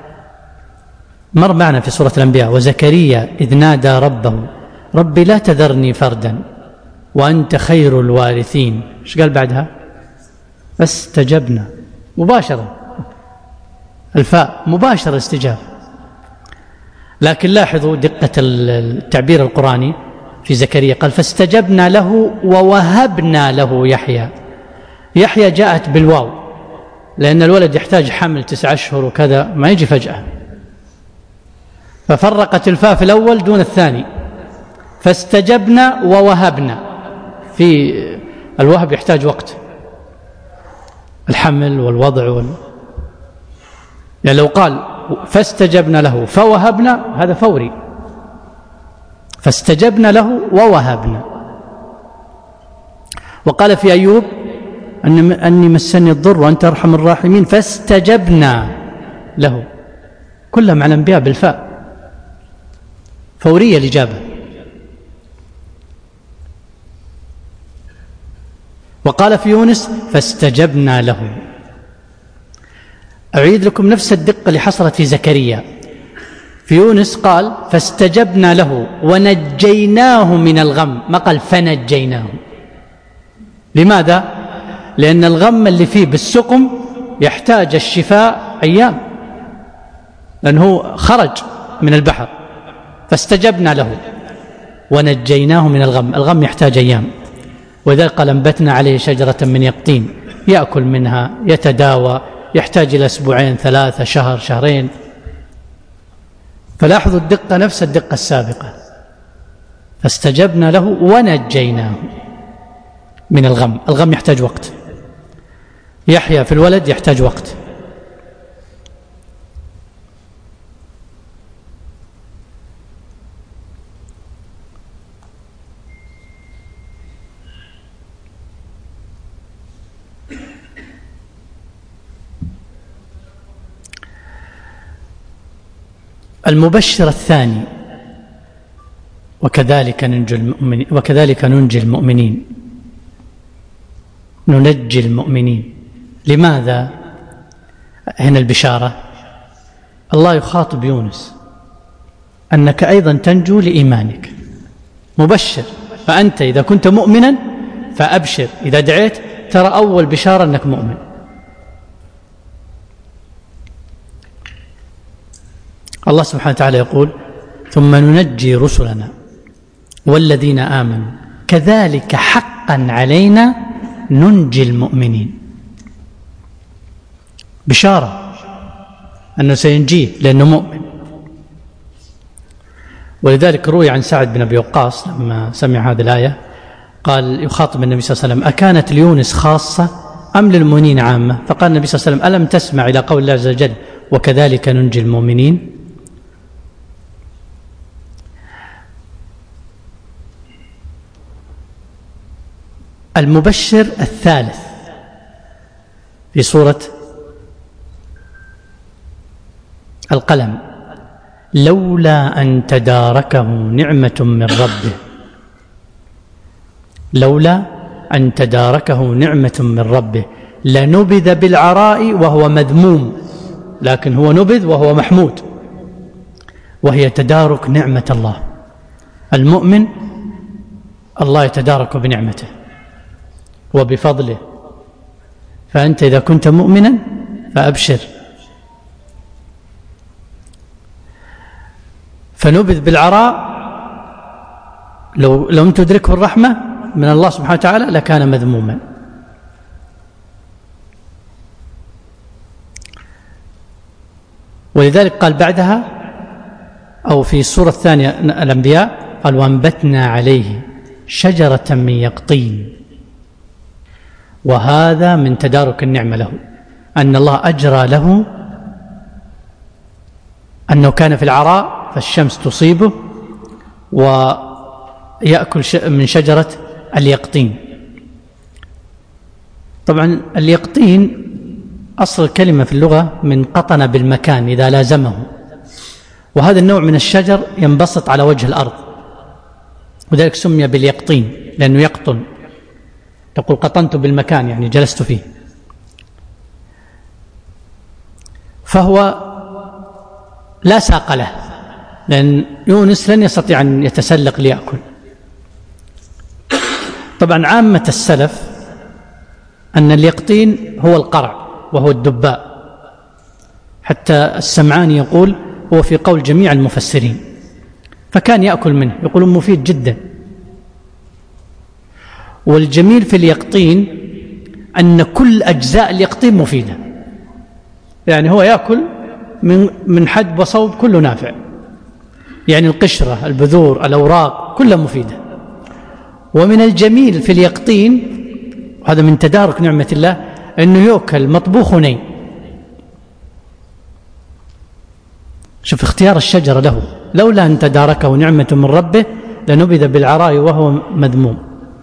مر معنا في سورة الأنبياء وزكريا إذ نادى ربه ربي لا تذرني فردا وأنت خير الوارثين. ايش قال بعدها؟ فاستجبنا مباشرة، الفاء مباشرة استجابة. لكن لاحظوا دقة التعبير القرآني في زكريا، قال فاستجبنا له ووهبنا له يحيى. يحيى جاءت بالواو لأن الولد يحتاج حمل تسع أشهر وكذا، ما يجي فجأة، ففرقت الفاء في الأول دون الثاني. فاستجبنا ووهبنا، في الوهب يحتاج وقت، الحمل والوضع وال... يعني لو قال فاستجبنا له فوهبنا هذا فوري، فاستجبنا له ووهبنا. وقال في أيوب أني مسني الضر وأنت أرحم الراحمين فاستجبنا له. كلها مع الأنبياء بالفاء، فورية الإجابة. وقال في يونس فاستجبنا له. أعيد لكم نفس الدقة اللي حصلت في زكريا. في يونس قال فاستجبنا له ونجيناه من الغم، ما قال فنجيناه. لماذا؟ لأن الغم اللي فيه بالسقم يحتاج الشفاء أيام، لأنه خرج من البحر. فاستجبنا له ونجيناه من الغم، الغم يحتاج أيام. وذلك قال انبتنا عليه شجرة من يقطين يأكل منها يتداوى، يحتاج إلى أسبوعين ثلاثة شهر شهرين. فلاحظوا الدقة نفس الدقة السابقة، فاستجبنا له ونجيناه من الغم. الغم يحتاج وقت، يحيى في الولد يحتاج وقت. المبشر الثاني وكذلك ننجي المؤمنين، وكذلك ننجي المؤمنين، ننجي المؤمنين. لماذا هنا البشارة؟ الله يخاطب يونس أنك أيضا تنجو لإيمانك، مبشر. فأنت إذا كنت مؤمنا فأبشر، إذا دعيت ترى أول بشارة أنك مؤمن. الله سبحانه وتعالى يقول ثم ننجي رسلنا والذين آمنوا كذلك حقا علينا ننجي المؤمنين. بشارة أنه سينجيه لأنه مؤمن. ولذلك روي عن سعد بن أبي وقاص لما سمع هذه الآية قال يخاطب النبي صلى الله عليه وسلم أكانت ليونس خاصة أم للمؤمنين عامة؟ فقال النبي صلى الله عليه وسلم ألم تسمع إلى قول الله عز وجل وكذلك ننجي المؤمنين؟ المبشر الثالث في سورة القلم لولا أن تداركه نعمة من ربه، لولا أن تداركه نعمة من ربه لنبذ بالعراء وهو مذموم، لكن هو نبذ وهو محمود، وهي تدارك نعمة الله. المؤمن الله يتدارك بنعمته، وبفضله، فأنت إذا كنت مؤمنا فأبشر. فنبذ بالعراء لو لم تدركه الرحمة من الله سبحانه وتعالى لكان مذموما. ولذلك قال بعدها أو في السورة الثانية الأنبياء قال وأنبتنا عليه شجرة من يقطين. وهذا من تدارك النعمة له، أن الله أجرى له أنه كان في العراء فالشمس تصيبه ويأكل من شجرة اليقطين. طبعا اليقطين أصل الكلمة في اللغة من قطن بالمكان إذا لازمه، وهذا النوع من الشجر ينبسط على وجه الأرض، وذلك سمي باليقطين لأنه يقطن. تقول قطنت بالمكان يعني جلست فيه. فهو لا ساق له، لأن يونس لن يستطيع أن يتسلق ليأكل. طبعا عامة السلف أن اليقطين هو القرع وهو الدباء، حتى السمعاني يقول هو في قول جميع المفسرين، فكان يأكل منه، يقول مفيد جدا. والجميل في اليقطين أن كل أجزاء اليقطين مفيدة، يعني هو يأكل من من حدب وصوب كله نافع، يعني القشرة البذور الأوراق كلها مفيدة. ومن الجميل في اليقطين، وهذا من تدارك نعمة الله، أنه يؤكل مطبوخ ني. شوف اختيار الشجرة له، لولا أن تداركه نعمة من ربه لنبذ بالعراء وهو مذموم.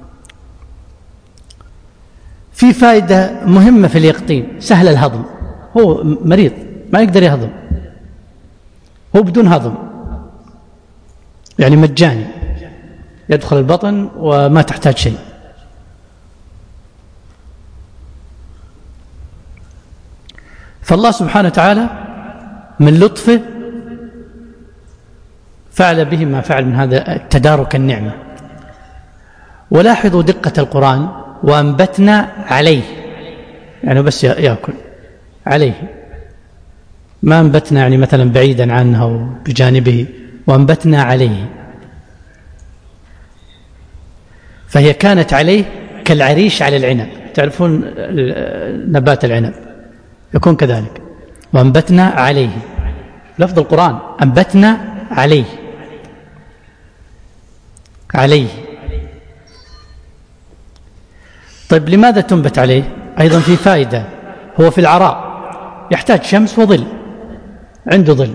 في فائدة مهمة في اليقطين، سهل الهضم، هو مريض ما يقدر يهضم، هو بدون هضم، يعني مجاني يدخل البطن وما تحتاج شيء. فالله سبحانه وتعالى من لطفه فعل به ما فعل من هذا التدارك النعمة. ولاحظوا دقة القرآن، وأنبتنا عليه، يعني بس يأكل عليه، ما أنبتنا يعني مثلا بعيدا عنه أو بجانبه، وأنبتنا عليه. فهي كانت عليه كالعريش على العنب، تعرفون نبات العنب يكون كذلك. وأنبتنا عليه، لفظ القرآن أنبتنا عليه عليه. طيب لماذا تنبت عليه؟ أيضا في فائدة، هو في العراء يحتاج شمس وظل، عنده ظل،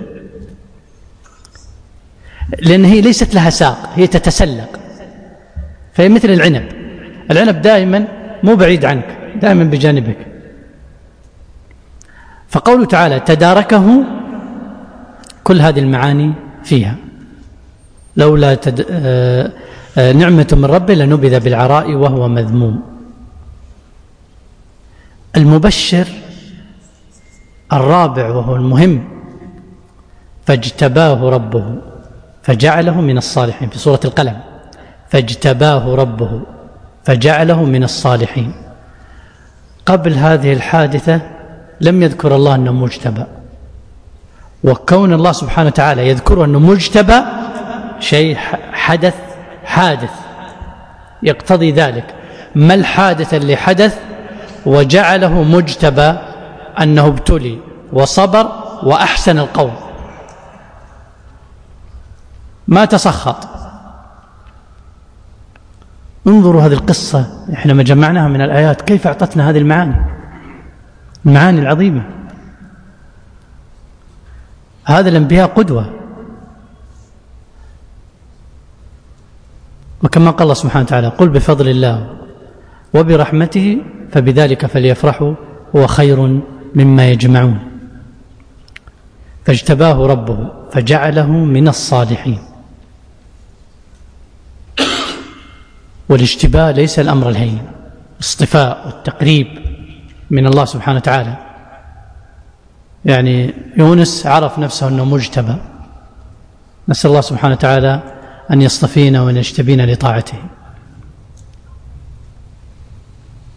لأن هي ليست لها ساق، هي تتسلق، فهي مثل العنب. العنب دائما مو بعيد عنك، دائما بجانبك. فقوله تعالى تداركه، كل هذه المعاني فيها. لولا تد... آه... آه... نعمة من ربه لنبذ بالعراء وهو مذموم. المبشر الرابع وهو المهم، فاجتباه ربه فجعله من الصالحين، في سورة القلم، فاجتباه ربه فجعله من الصالحين. قبل هذه الحادثة لم يذكر الله أنه مجتبى، وكون الله سبحانه وتعالى يذكر أنه مجتبى شيء حدث حادث يقتضي ذلك. ما الحادث اللي حدث وجعله مجتبى؟ أنه ابتلي وصبر وأحسن القول، ما تسخط. انظروا هذه القصة، احنا ما جمعناها من الآيات، كيف أعطتنا هذه المعاني، المعاني العظيمة. هذا الأنبياء قدوة. وكما قال الله سبحانه وتعالى قل بفضل الله وبرحمته فبذلك فليفرحوا هو خير مما يجمعون. فاجتباه ربه فجعله من الصالحين. والاجتباء ليس الأمر الهين، الاصطفاء والتقريب من الله سبحانه وتعالى. يعني يونس عرف نفسه أنه مجتبى، نسأل الله سبحانه وتعالى أن يصطفينا وأن يجتبينا لطاعته.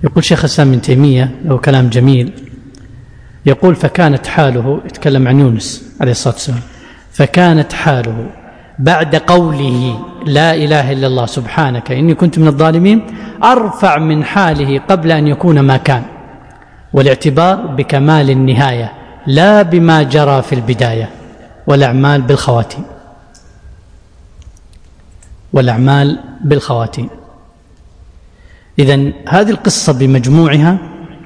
يقول شيخ الإسلام ابن تيمية له كلام جميل، يقول فكانت حاله، يتكلم عن يونس عليه الصلاة والسلام، فكانت حاله بعد قوله لا إله إلا الله سبحانك إني كنت من الظالمين أرفع من حاله قبل أن يكون ما كان، والاعتبار بكمال النهاية لا بما جرى في البداية، والأعمال بالخواتيم والأعمال بالخواتيم. إذن هذه القصة بمجموعها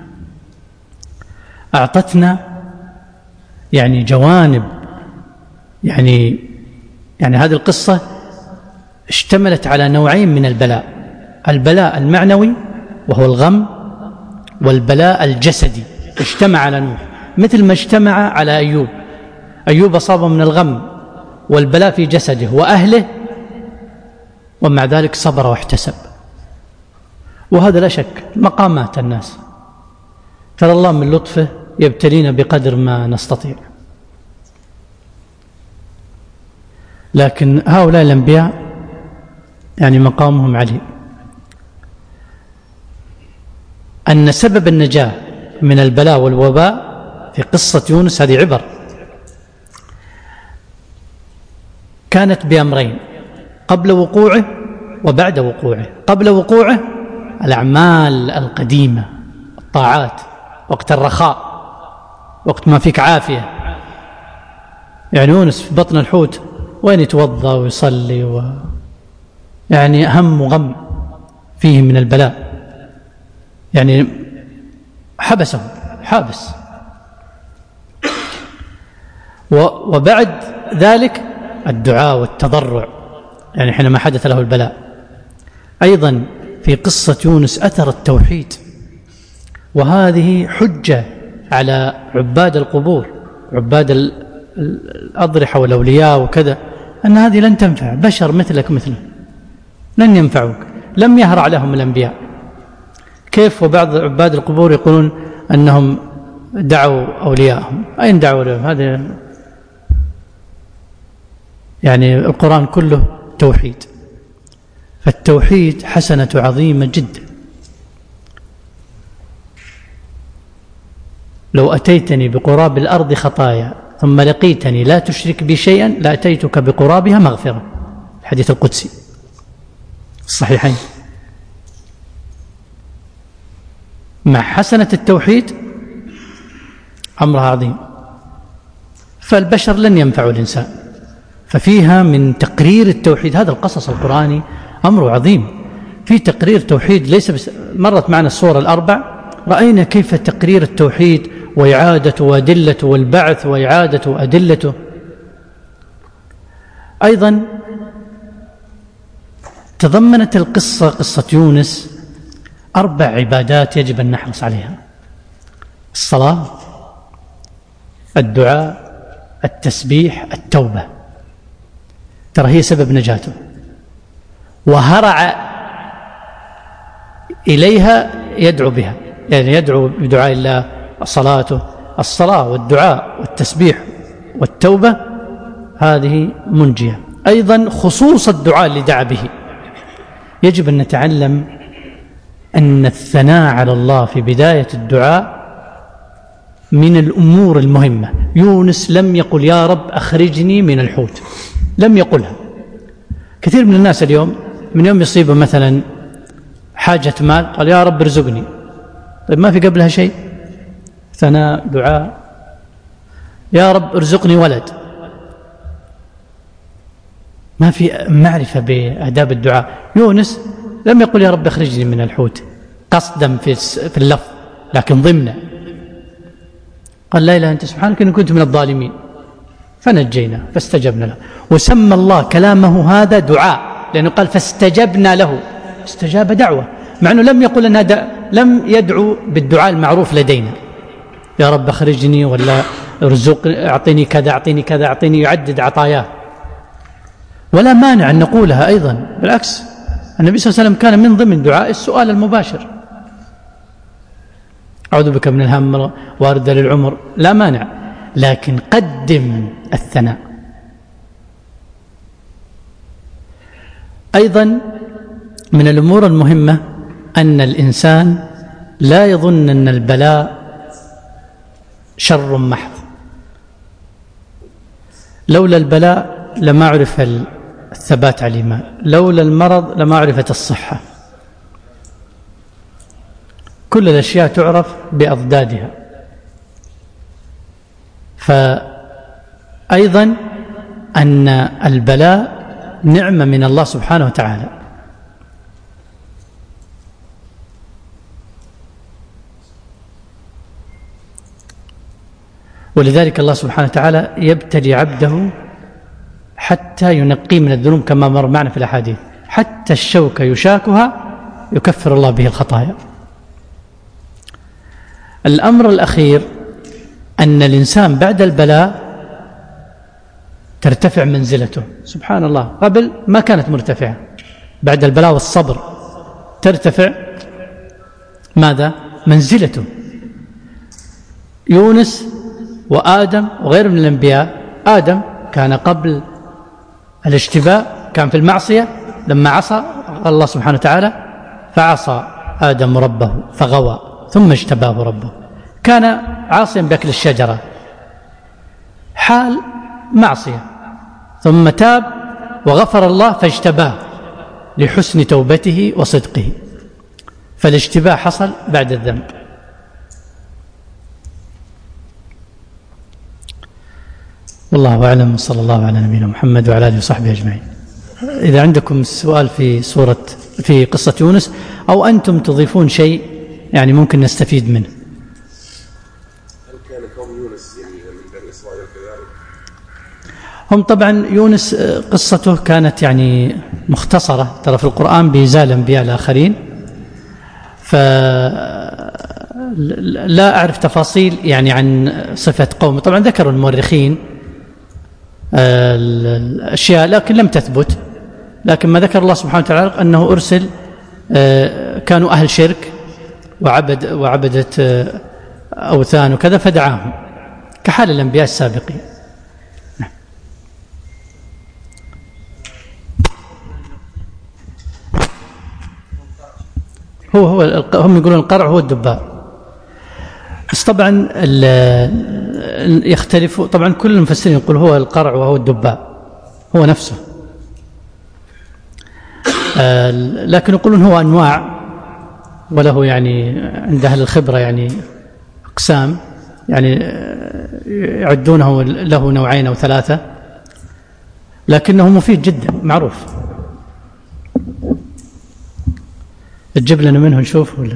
أعطتنا يعني جوانب، يعني يعني هذه القصة اشتملت على نوعين من البلاء، البلاء المعنوي وهو الغم، والبلاء الجسدي اجتمع على نوح، مثل ما اجتمع على أيوب. أيوب أصابه من الغم والبلاء في جسده وأهله، ومع ذلك صبر واحتسب. وهذا لا شك مقامات الناس، ترى الله من لطفه يبتلينا بقدر ما نستطيع. لكن هؤلاء الأنبياء يعني مقامهم علي. أن سبب النجاة من البلاء والوباء في قصة يونس هذه عبر، كانت بأمرين قبل وقوعه وبعد وقوعه. قبل وقوعه الأعمال القديمة، الطاعات، وقت الرخاء، وقت ما فيك عافية. يعني يونس في بطن الحوت وين يتوضأ ويصلي، و يعني هم وغم فيه من البلاء، يعني حبسه حابس. وبعد ذلك الدعاء والتضرع، يعني حينما حدث له البلاء. أيضا في قصة يونس أثر التوحيد، وهذه حجة على عباد القبور، عباد الأضرحة والأولياء وكذا، أن هذه لن تنفع، بشر مثلك مثله لن ينفعوك، لم يهرع لهم الأنبياء. كيف وبعض عباد القبور يقولون أنهم دعوا أولياءهم؟ أين دعوا أولياءهم؟ هذا يعني القرآن كله توحيد، فالتوحيد حسنة عظيمة جدا. لو أتيتني بقراب الأرض خطايا ثم لقيتني لا تشرك بي شيئا لأتيتك بقرابها مغفرة، الحديث القدسي الصحيحين. مع حسنة التوحيد أمرها عظيم، فالبشر لن ينفعوا الإنسان، ففيها من تقرير التوحيد. هذا القصص القرآني أمر عظيم في تقرير توحيد. ليس بس مرت معنا الصور الأربع، رأينا كيف تقرير التوحيد وإعادة وأدلته، والبعث وإعادة وأدلته. أيضا تضمنت القصة قصة يونس أربع عبادات يجب أن نحرص عليها: الصلاة، الدعاء، التسبيح، التوبة. ترى هي سبب نجاته، وهرع إليها يدعو بها، يعني يدعو بدعاء الله، صلاته، الصلاة والدعاء والتسبيح والتوبة هذه منجية. أيضا خصوص الدعاء اللي دعا به، يجب أن نتعلم أن الثناء على الله في بداية الدعاء من الأمور المهمة. يونس لم يقل يا رب أخرجني من الحوت، لم يقلها. كثير من الناس اليوم من يوم يصيبه مثلا حاجة مال قال يا رب ارزقني، طيب ما في قبلها شيء؟ ثناء، دعاء. يا رب ارزقني ولد، ما في معرفة بآداب الدعاء. يونس لم يقل يا رب اخرجني من الحوت قصدا في اللفظ، لكن ضمنا قال لا إله أنت سبحانك إني كنت من الظالمين فنجينا فاستجبنا له. وسمى الله كلامه هذا دعاء، لأنه قال فاستجبنا له، استجاب دعوة، مع أنه لم يقل أنها دع... لم يدعو بالدعاء المعروف لدينا يا رب اخرجني ولا ارزق اعطيني كذا اعطيني كذا اعطيني، يعدد عطاياه. ولا مانع أن نقولها أيضا، بالعكس النبي صلى الله عليه وسلم كان من ضمن دعاء السؤال المباشر، أعوذ بك من الهم وارد للعمر، لا مانع، لكن قدم الثناء. أيضا من الأمور المهمة أن الإنسان لا يظن أن البلاء شر محض. لولا البلاء لما عرف الثبات على الإيمان، لولا المرض لما عرفت الصحة. كل الأشياء تعرف بأضدادها. فأيضا أن البلاء نعمة من الله سبحانه وتعالى. ولذلك الله سبحانه وتعالى يبتلي عبده حتى ينقيه من الذنوب، كما مر معنا في الأحاديث. حتى الشوكة يشاكها يكفر الله به الخطايا. الأمر الأخير أن الإنسان بعد البلاء ترتفع منزلته. سبحان الله، قبل ما كانت مرتفعة، بعد البلاء والصبر ترتفع ماذا؟ منزلته. يونس وآدم وغير من الأنبياء، آدم كان قبل الاشتباء كان في المعصية، لما عصى الله سبحانه وتعالى فعصى آدم ربه فغوى ثم اجتباه ربه. كان عاصيا بأكل الشجرة، حال معصية، ثم تاب وغفر الله فاجتباه لحسن توبته وصدقه. فالاشتباه حصل بعد الذنب. والله أعلم، صلى الله على نبينا محمد وعلى آله وصحبه أجمعين. إذا عندكم سؤال في سورة في قصة يونس، أو أنتم تضيفون شيء يعني ممكن نستفيد منه. هل كان قوم يونس من بني إسرائيل كذلك؟ هم طبعا يونس قصته كانت يعني مختصرة، ترى في القرآن بإزالة الأنبياء الآخرين، فلا أعرف تفاصيل يعني عن صفة قومه. طبعا ذكروا المؤرخين الأشياء لكن لم تثبت، لكن ما ذكر الله سبحانه وتعالى أنه أرسل كانوا أهل شرك وعبد وعبدة أوثان وكذا فدعاهم كحال الأنبياء السابقين. هو هو هم يقولون القرع هو الدباء، بس طبعا يختلف. طبعا كل المفسرين يقول هو القرع وهو الدباء هو نفسه، لكن يقولون هو أنواع، وله يعني عند أهل الخبرة يعني أقسام، يعني يعدونه له نوعين أو ثلاثة، لكنه مفيد جدا معروف. تجيب لنا منه نشوف ولا؟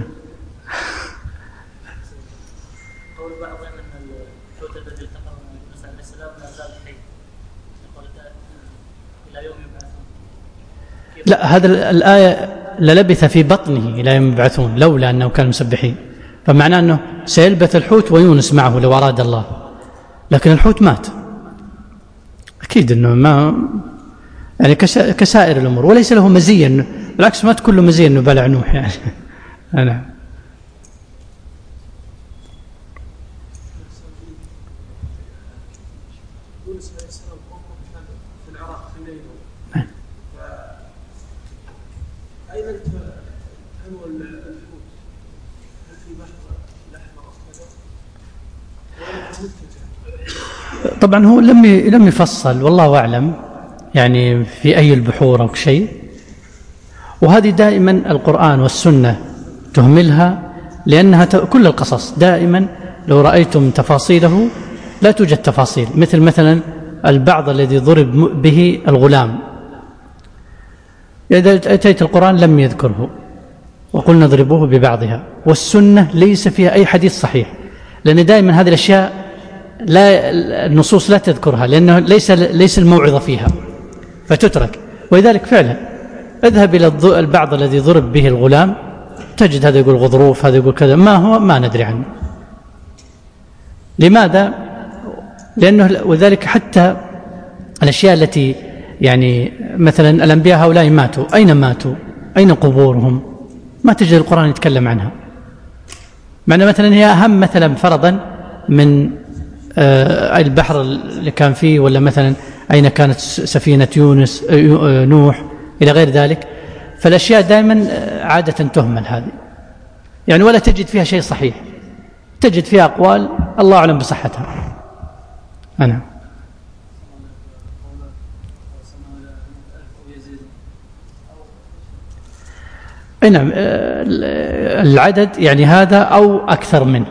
قول بعضهم ان الحوت الذي التقى موسى عليه السلام لا زال حي، يقول الى يوم يبعثون. لا، هذا الآية للبث في بطنه إلى يوم يبعثون لولا أنه كان مسبحين، فمعناه أنه سيلبث الحوت ويونس معه لو أراد الله، لكن الحوت مات أكيد، أنه ما يعني كسائر الأمور، وليس له مزية، بالعكس ما تكون له مزية أنه بلع نوح يعني. أنا يونس عليه السلام كان في العراق في الليل، أين تنوى الحوت؟ هل في بحر الأحمر أو طبعا هو لم لم يفصل والله أعلم يعني في أي البحور أو شيء، وهذه دائما القرآن والسنة تهملها، لأنها كل القصص دائما لو رأيتم تفاصيله لا توجد تفاصيل، مثل مثلا البعض الذي ضرب به الغلام، إذا أتيت القرآن لم يذكره وقلنا اضربوه ببعضها، والسنة ليس فيها أي حديث صحيح، لأن دائما هذه الأشياء لا النصوص لا تذكرها، لأنه ليس ليس الموعظة فيها فتترك. ولذلك فعلا اذهب إلى البعض الذي ضرب به الغلام تجد هذا يقول غضروف، هذا يقول كذا، ما هو ما ندري عنه. لماذا؟ لأنه وذلك حتى الأشياء التي يعني مثلا الأنبياء هؤلاء ماتوا، أين ماتوا؟ أين قبورهم؟ ما تجد القرآن يتكلم عنها، مع أن مثلا هي أهم مثلا فرضا من آه البحر اللي كان فيه، ولا مثلا أين كانت سفينة يونس نوح إلى غير ذلك. فالأشياء دائما عادة تهمل هذه. يعني ولا تجد فيها شيء صحيح، تجد فيها أقوال الله أعلم بصحتها. أنا نعم العدد يعني هذا أو أكثر منه.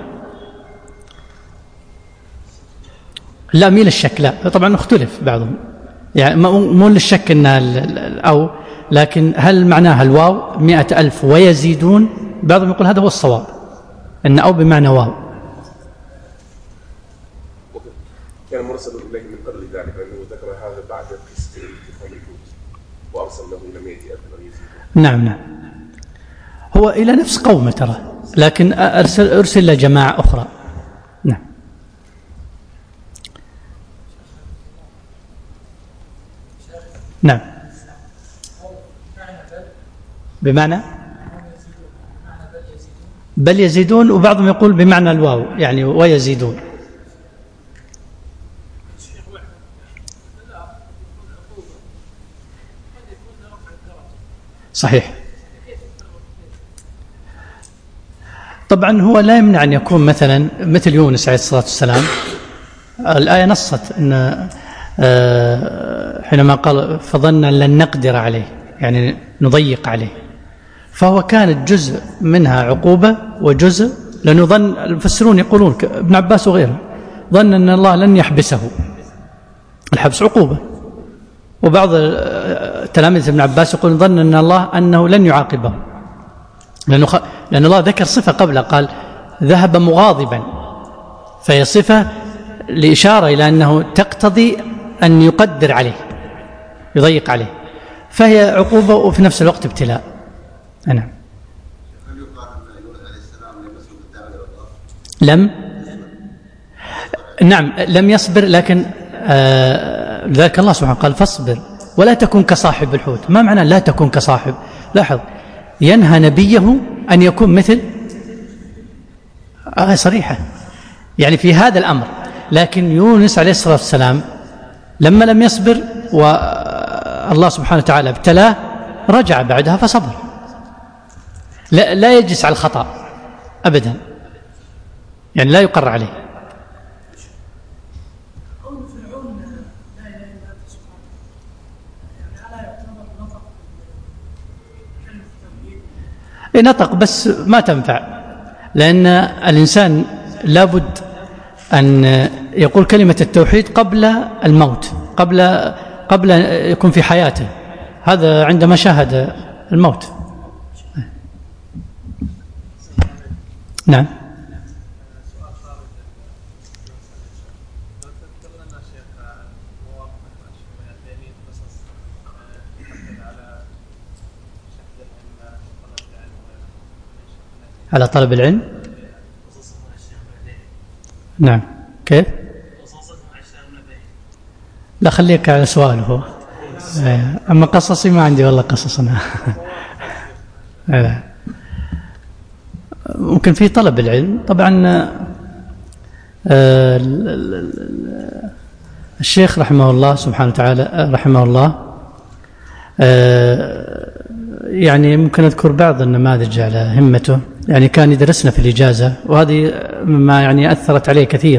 لا ميل الشك لا طبعا اختلف بعضهم، يعني مو للشك أنها أو، لكن هل معناها الواو مئة ألف ويزيدون؟ بعضهم يقول هذا هو الصواب، أن أو بمعنى واو. كان مرسل إليه من قبل ذلك أنه ذكر هذا بعد قصة انتقام الحوت وأرسل له إلى مئة ألف ويزيدون. نعم نعم، هو إلى نفس قومه ترى، لكن أرسل, أرسل لجماعة أخرى. نعم نعم بمعنى بل يزيدون، وبعضهم يقول بمعنى الواو يعني ويزيدون. صحيح. طبعا هو لا يمنع أن يكون مثلا مثل يونس عليه الصلاة والسلام، الآية نصت أن حينما قال فظن أن لن نقدر عليه يعني نضيق عليه، فهو كانت جزء منها عقوبة وجزء، لأنه ظن المفسرون يقولون ابن عباس وغيره ظن أن الله لن يحبسه، الحبس عقوبة، وبعض تلاميذ ابن عباس يقولون ظن أن الله أنه لن يعاقبه، لأنه خ... لأن الله ذكر صفة قبله قال ذهب مغاضبا، فهي صفة لإشارة إلى أنه تقتضي أن يقدر عليه يضيق عليه، فهي عقوبة وفي نفس الوقت ابتلاء. نعم. لم نعم لم يصبر، لكن آه ذلك الله سبحانه قال فاصبر ولا تكن كصاحب الحوت. ما معنى لا تكن كصاحب؟ لاحظ ينهى نبيه أن يكون مثل آه صريحة يعني في هذا الأمر، لكن يونس عليه الصلاة والسلام لما لم يصبر والله سبحانه وتعالى ابتلاه رجع بعدها فصبر، لا, لا يجلس على الخطأ أبدا، يعني لا يقر عليه. نطق بس ما تنفع، لأن الإنسان لابد أن يقول كلمة التوحيد قبل الموت، قبل قبل يكون في حياته، هذا عندما شاهد الموت. نعم. على طلب العلم. نعم. كيف؟ لا خليك على سؤاله، أما قصصي ما عندي والله قصصنا. ممكن في طلب العلم طبعا. الشيخ رحمه الله سبحانه وتعالى رحمه الله يعني ممكن أذكر بعض النماذج على همته، يعني كان يدرسنا في الإجازة، وهذه ما يعني أثرت عليه كثير.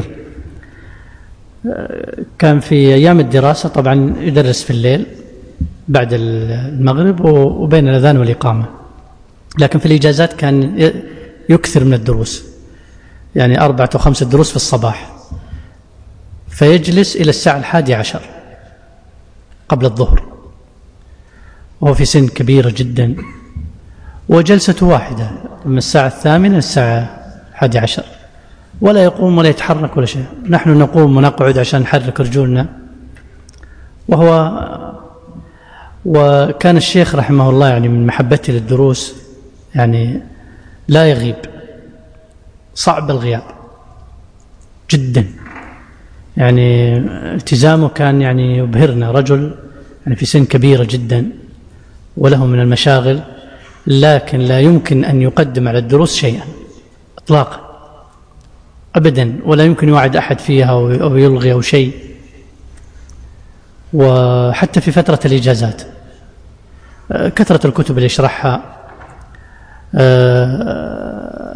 كان في أيام الدراسة طبعا يدرس في الليل بعد المغرب وبين الأذان والإقامة، لكن في الإجازات كان يكثر من الدروس، يعني أربعة وخمسة دروس في الصباح، فيجلس إلى الساعة الحادية عشر قبل الظهر، وهو في سن كبيرة جدا، وجلسة واحدة من الساعة الثامنة الساعة الحادية عشر، ولا يقوم ولا يتحرك ولا شيء. نحن نقوم ونقعد عشان نحرك رجولنا، وهو وكان الشيخ رحمه الله يعني من محبته للدروس يعني لا يغيب، صعب الغياب جدا، يعني التزامه كان يعني يبهرنا، رجل يعني في سن كبيرة جدا وله من المشاغل، لكن لا يمكن أن يقدم على الدروس شيئا إطلاقا أبدا، ولا يمكن يوعد أحد فيها أو يلغي أو شيء. وحتى في فترة الإجازات كثرة الكتب اللي يشرحها،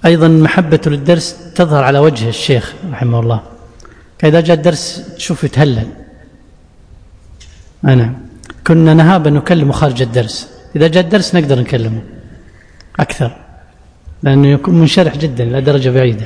أيضا محبة للدرس تظهر على وجه الشيخ رحمه الله، كإذا جاء الدرس تشوف يتهلل. أنا كنا نهابا نكلمه خارج الدرس، إذا جاء الدرس نقدر نكلمه أكثر لأنه يكون منشرح جدا إلى درجة بعيدة.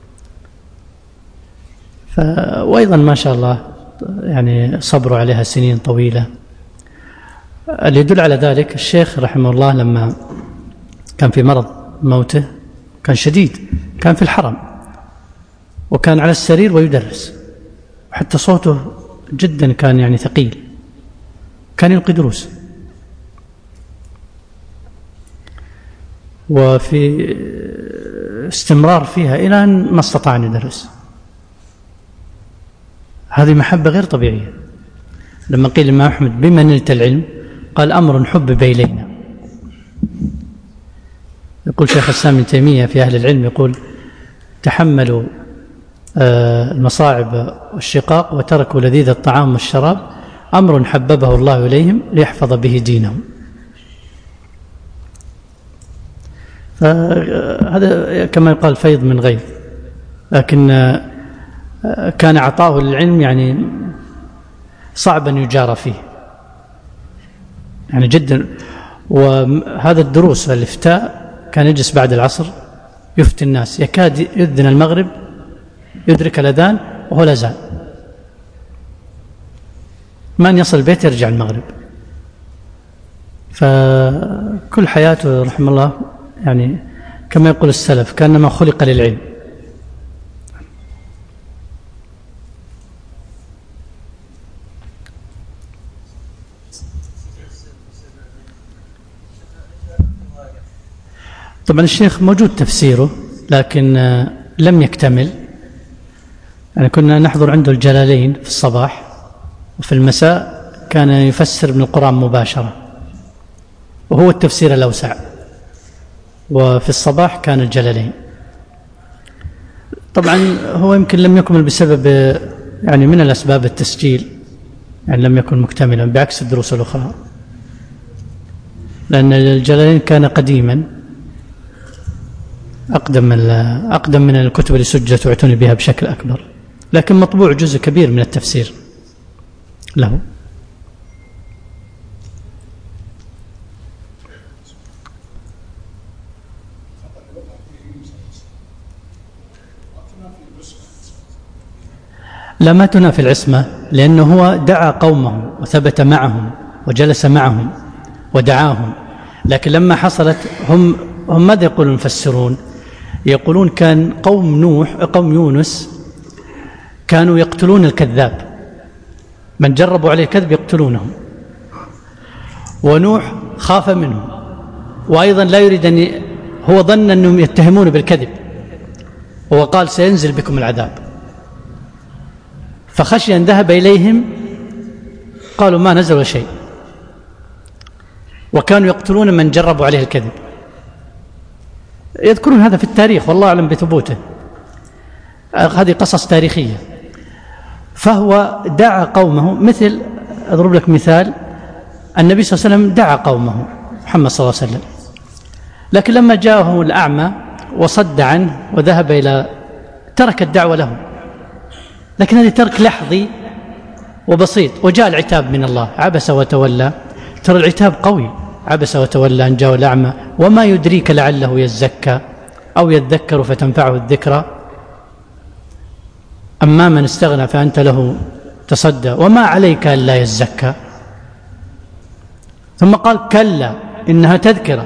ف... وأيضا ما شاء الله يعني صبروا عليها سنين طويلة. اللي يدل على ذلك الشيخ رحمه الله لما كان في مرض موته كان شديد، كان في الحرم وكان على السرير ويدرس، وحتى صوته جدا كان يعني ثقيل، كان يلقي دروس. وفي استمرار فيها إلى أن ما استطاع أن يدرس. هذه محبة غير طبيعية. لما قيل الإمام أحمد بما نلت العلم قال أمر حبب إلينا. يقول شيخ الإسلام ابن تيمية في أهل العلم يقول تحملوا المصاعب والشقاق وتركوا لذيذ الطعام والشراب، أمر حببه الله إليهم ليحفظ به دينهم. فهذا كما يقال فيض من غيث، لكن كان عطاؤه للعلم يعني صعبا يجار فيه يعني جدا. وهذا الدروس والإفتاء كان يجلس بعد العصر يفتي الناس، يكاد يؤذن المغرب يدرك الأذان وهو لا زال، من يصل البيت يرجع المغرب. فكل حياته رحمه الله يعني كما يقول السلف كأنما خلق للعلم. طبعا الشيخ موجود تفسيره لكن لم يكتمل، يعني كنا نحضر عنده الجلالين في الصباح وفي المساء كان يفسر من القرآن مباشرة، وهو التفسير الأوسع، وفي الصباح كان الجلالين. طبعا هو يمكن لم يكمل بسبب يعني من الأسباب التسجيل، يعني لم يكن مكتملا بعكس الدروس الأخرى، لأن الجلالين كان قديما أقدم أقدم من الكتب اللي سجلت واعتني بها بشكل أكبر، لكن مطبوع جزء كبير من التفسير له. لا ما تنافي العصمة، لأنه هو دعا قومه وثبت معهم وجلس معهم ودعاهم، لكن لما حصلت هم هم ماذا يقولون المفسرون؟ يقولون كان قوم نوح قوم يونس كانوا يقتلون الكذاب، من جربوا عليه الكذب يقتلونهم، ونوح خاف منهم، وأيضا لا يريد أن ي... هو ظن أنهم يتهمون بالكذب، وقال سينزل بكم العذاب، فخشي أن ذهب إليهم قالوا ما نزل شيء، وكانوا يقتلون من جربوا عليه الكذب. يذكرون هذا في التاريخ والله أعلم بثبوته، هذه قصص تاريخية. فهو دعا قومه، مثل أضرب لك مثال، النبي صلى الله عليه وسلم دعا قومه محمد صلى الله عليه وسلم، لكن لما جاءه الأعمى وصد عنه وذهب إلى ترك الدعوة لهم، لكن هذا ترك لحظي وبسيط، وجاء العتاب من الله عبس وتولى. ترى العتاب قوي، عبس وتولى أن جاءه الأعمى وما يدريك لعله يزكى أو يذكر فتنفعه الذكرى، أما من استغنى فأنت له تصدى وما عليك ألا يزكى. ثم قال كلا إنها تذكرة.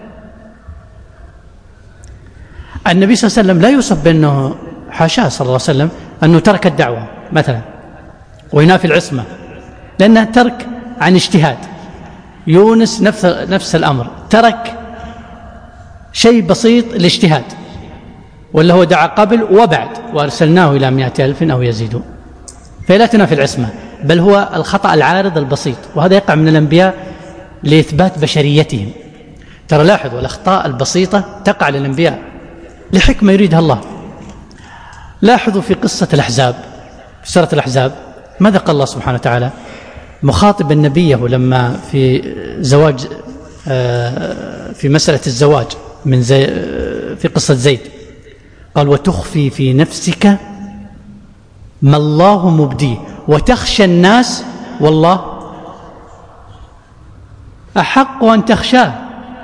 النبي صلى الله عليه وسلم لا يوصف بأنه حاشاه صلى الله عليه وسلم أنه ترك الدعوة مثلا وينافي العصمة، لأنه ترك عن اجتهاد. يونس نفس نفس الأمر، ترك شيء بسيط الاجتهاد، ولا هو دعا قبل وبعد وأرسلناه إلى مئة ألف أو يزيدون، فلا تنافي العصمة، بل هو الخطأ العارض البسيط، وهذا يقع من الأنبياء لإثبات بشريتهم. ترى لاحظوا الأخطاء البسيطة تقع للأنبياء لحكمة يريدها الله. لاحظوا في قصة الأحزاب، في سورة الأحزاب ماذا قال الله سبحانه وتعالى مخاطبا نبيه لما في زواج في مسألة الزواج من زي في قصة زيد، قال وتخفي في نفسك ما الله مبديه وتخشى الناس والله أحق أن تخشاه.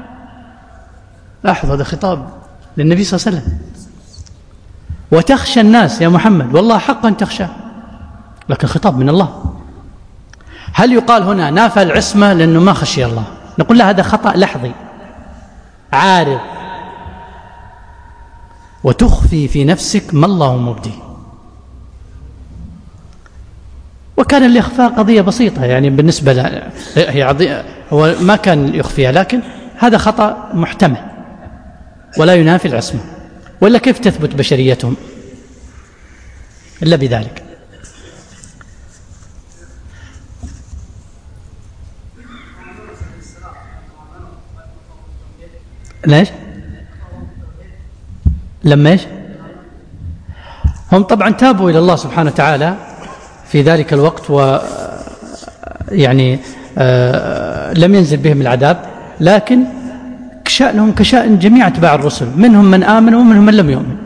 لاحظ هذا خطاب للنبي صلى الله عليه وسلم، وتخشى الناس يا محمد والله حق أن تخشاه، لكن خطاب من الله. هل يقال هنا نافى العصمة لأنه ما خشي الله؟ نقول لا، هذا خطأ لحظي عارض. وتخفي في نفسك ما الله مبديه، وكان الإخفاء قضية بسيطة يعني بالنسبة له، هي عضي... هو ما كان يخفيها، لكن هذا خطأ محتمل ولا ينافي العصمة، ولا كيف تثبت بشريتهم إلا بذلك. ليش؟ لما إيش؟ هم طبعا تابوا إلى الله سبحانه وتعالى في ذلك الوقت، و يعني آه لم ينزل بهم العذاب، لكن شأنهم كشأن جميع أتباع الرسل، منهم من آمن ومنهم من لم يؤمن.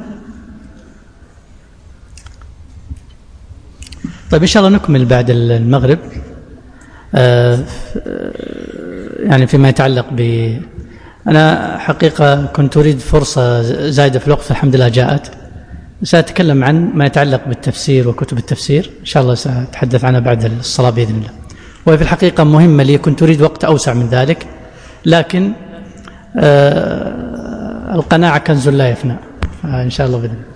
طيب إن شاء الله نكمل بعد المغرب آه يعني فيما يتعلق ب أنا حقيقة كنت أريد فرصة زايدة في الوقت، الحمد لله جاءت. سأتكلم عن ما يتعلق بالتفسير وكتب التفسير إن شاء الله، سأتحدث عنها بعد الصلاة بإذن الله. وهي في الحقيقة مهمة لي، كنت أريد وقت أوسع من ذلك، لكن آه القناعة كنز لا يفنى، إن شاء الله بإذن الله.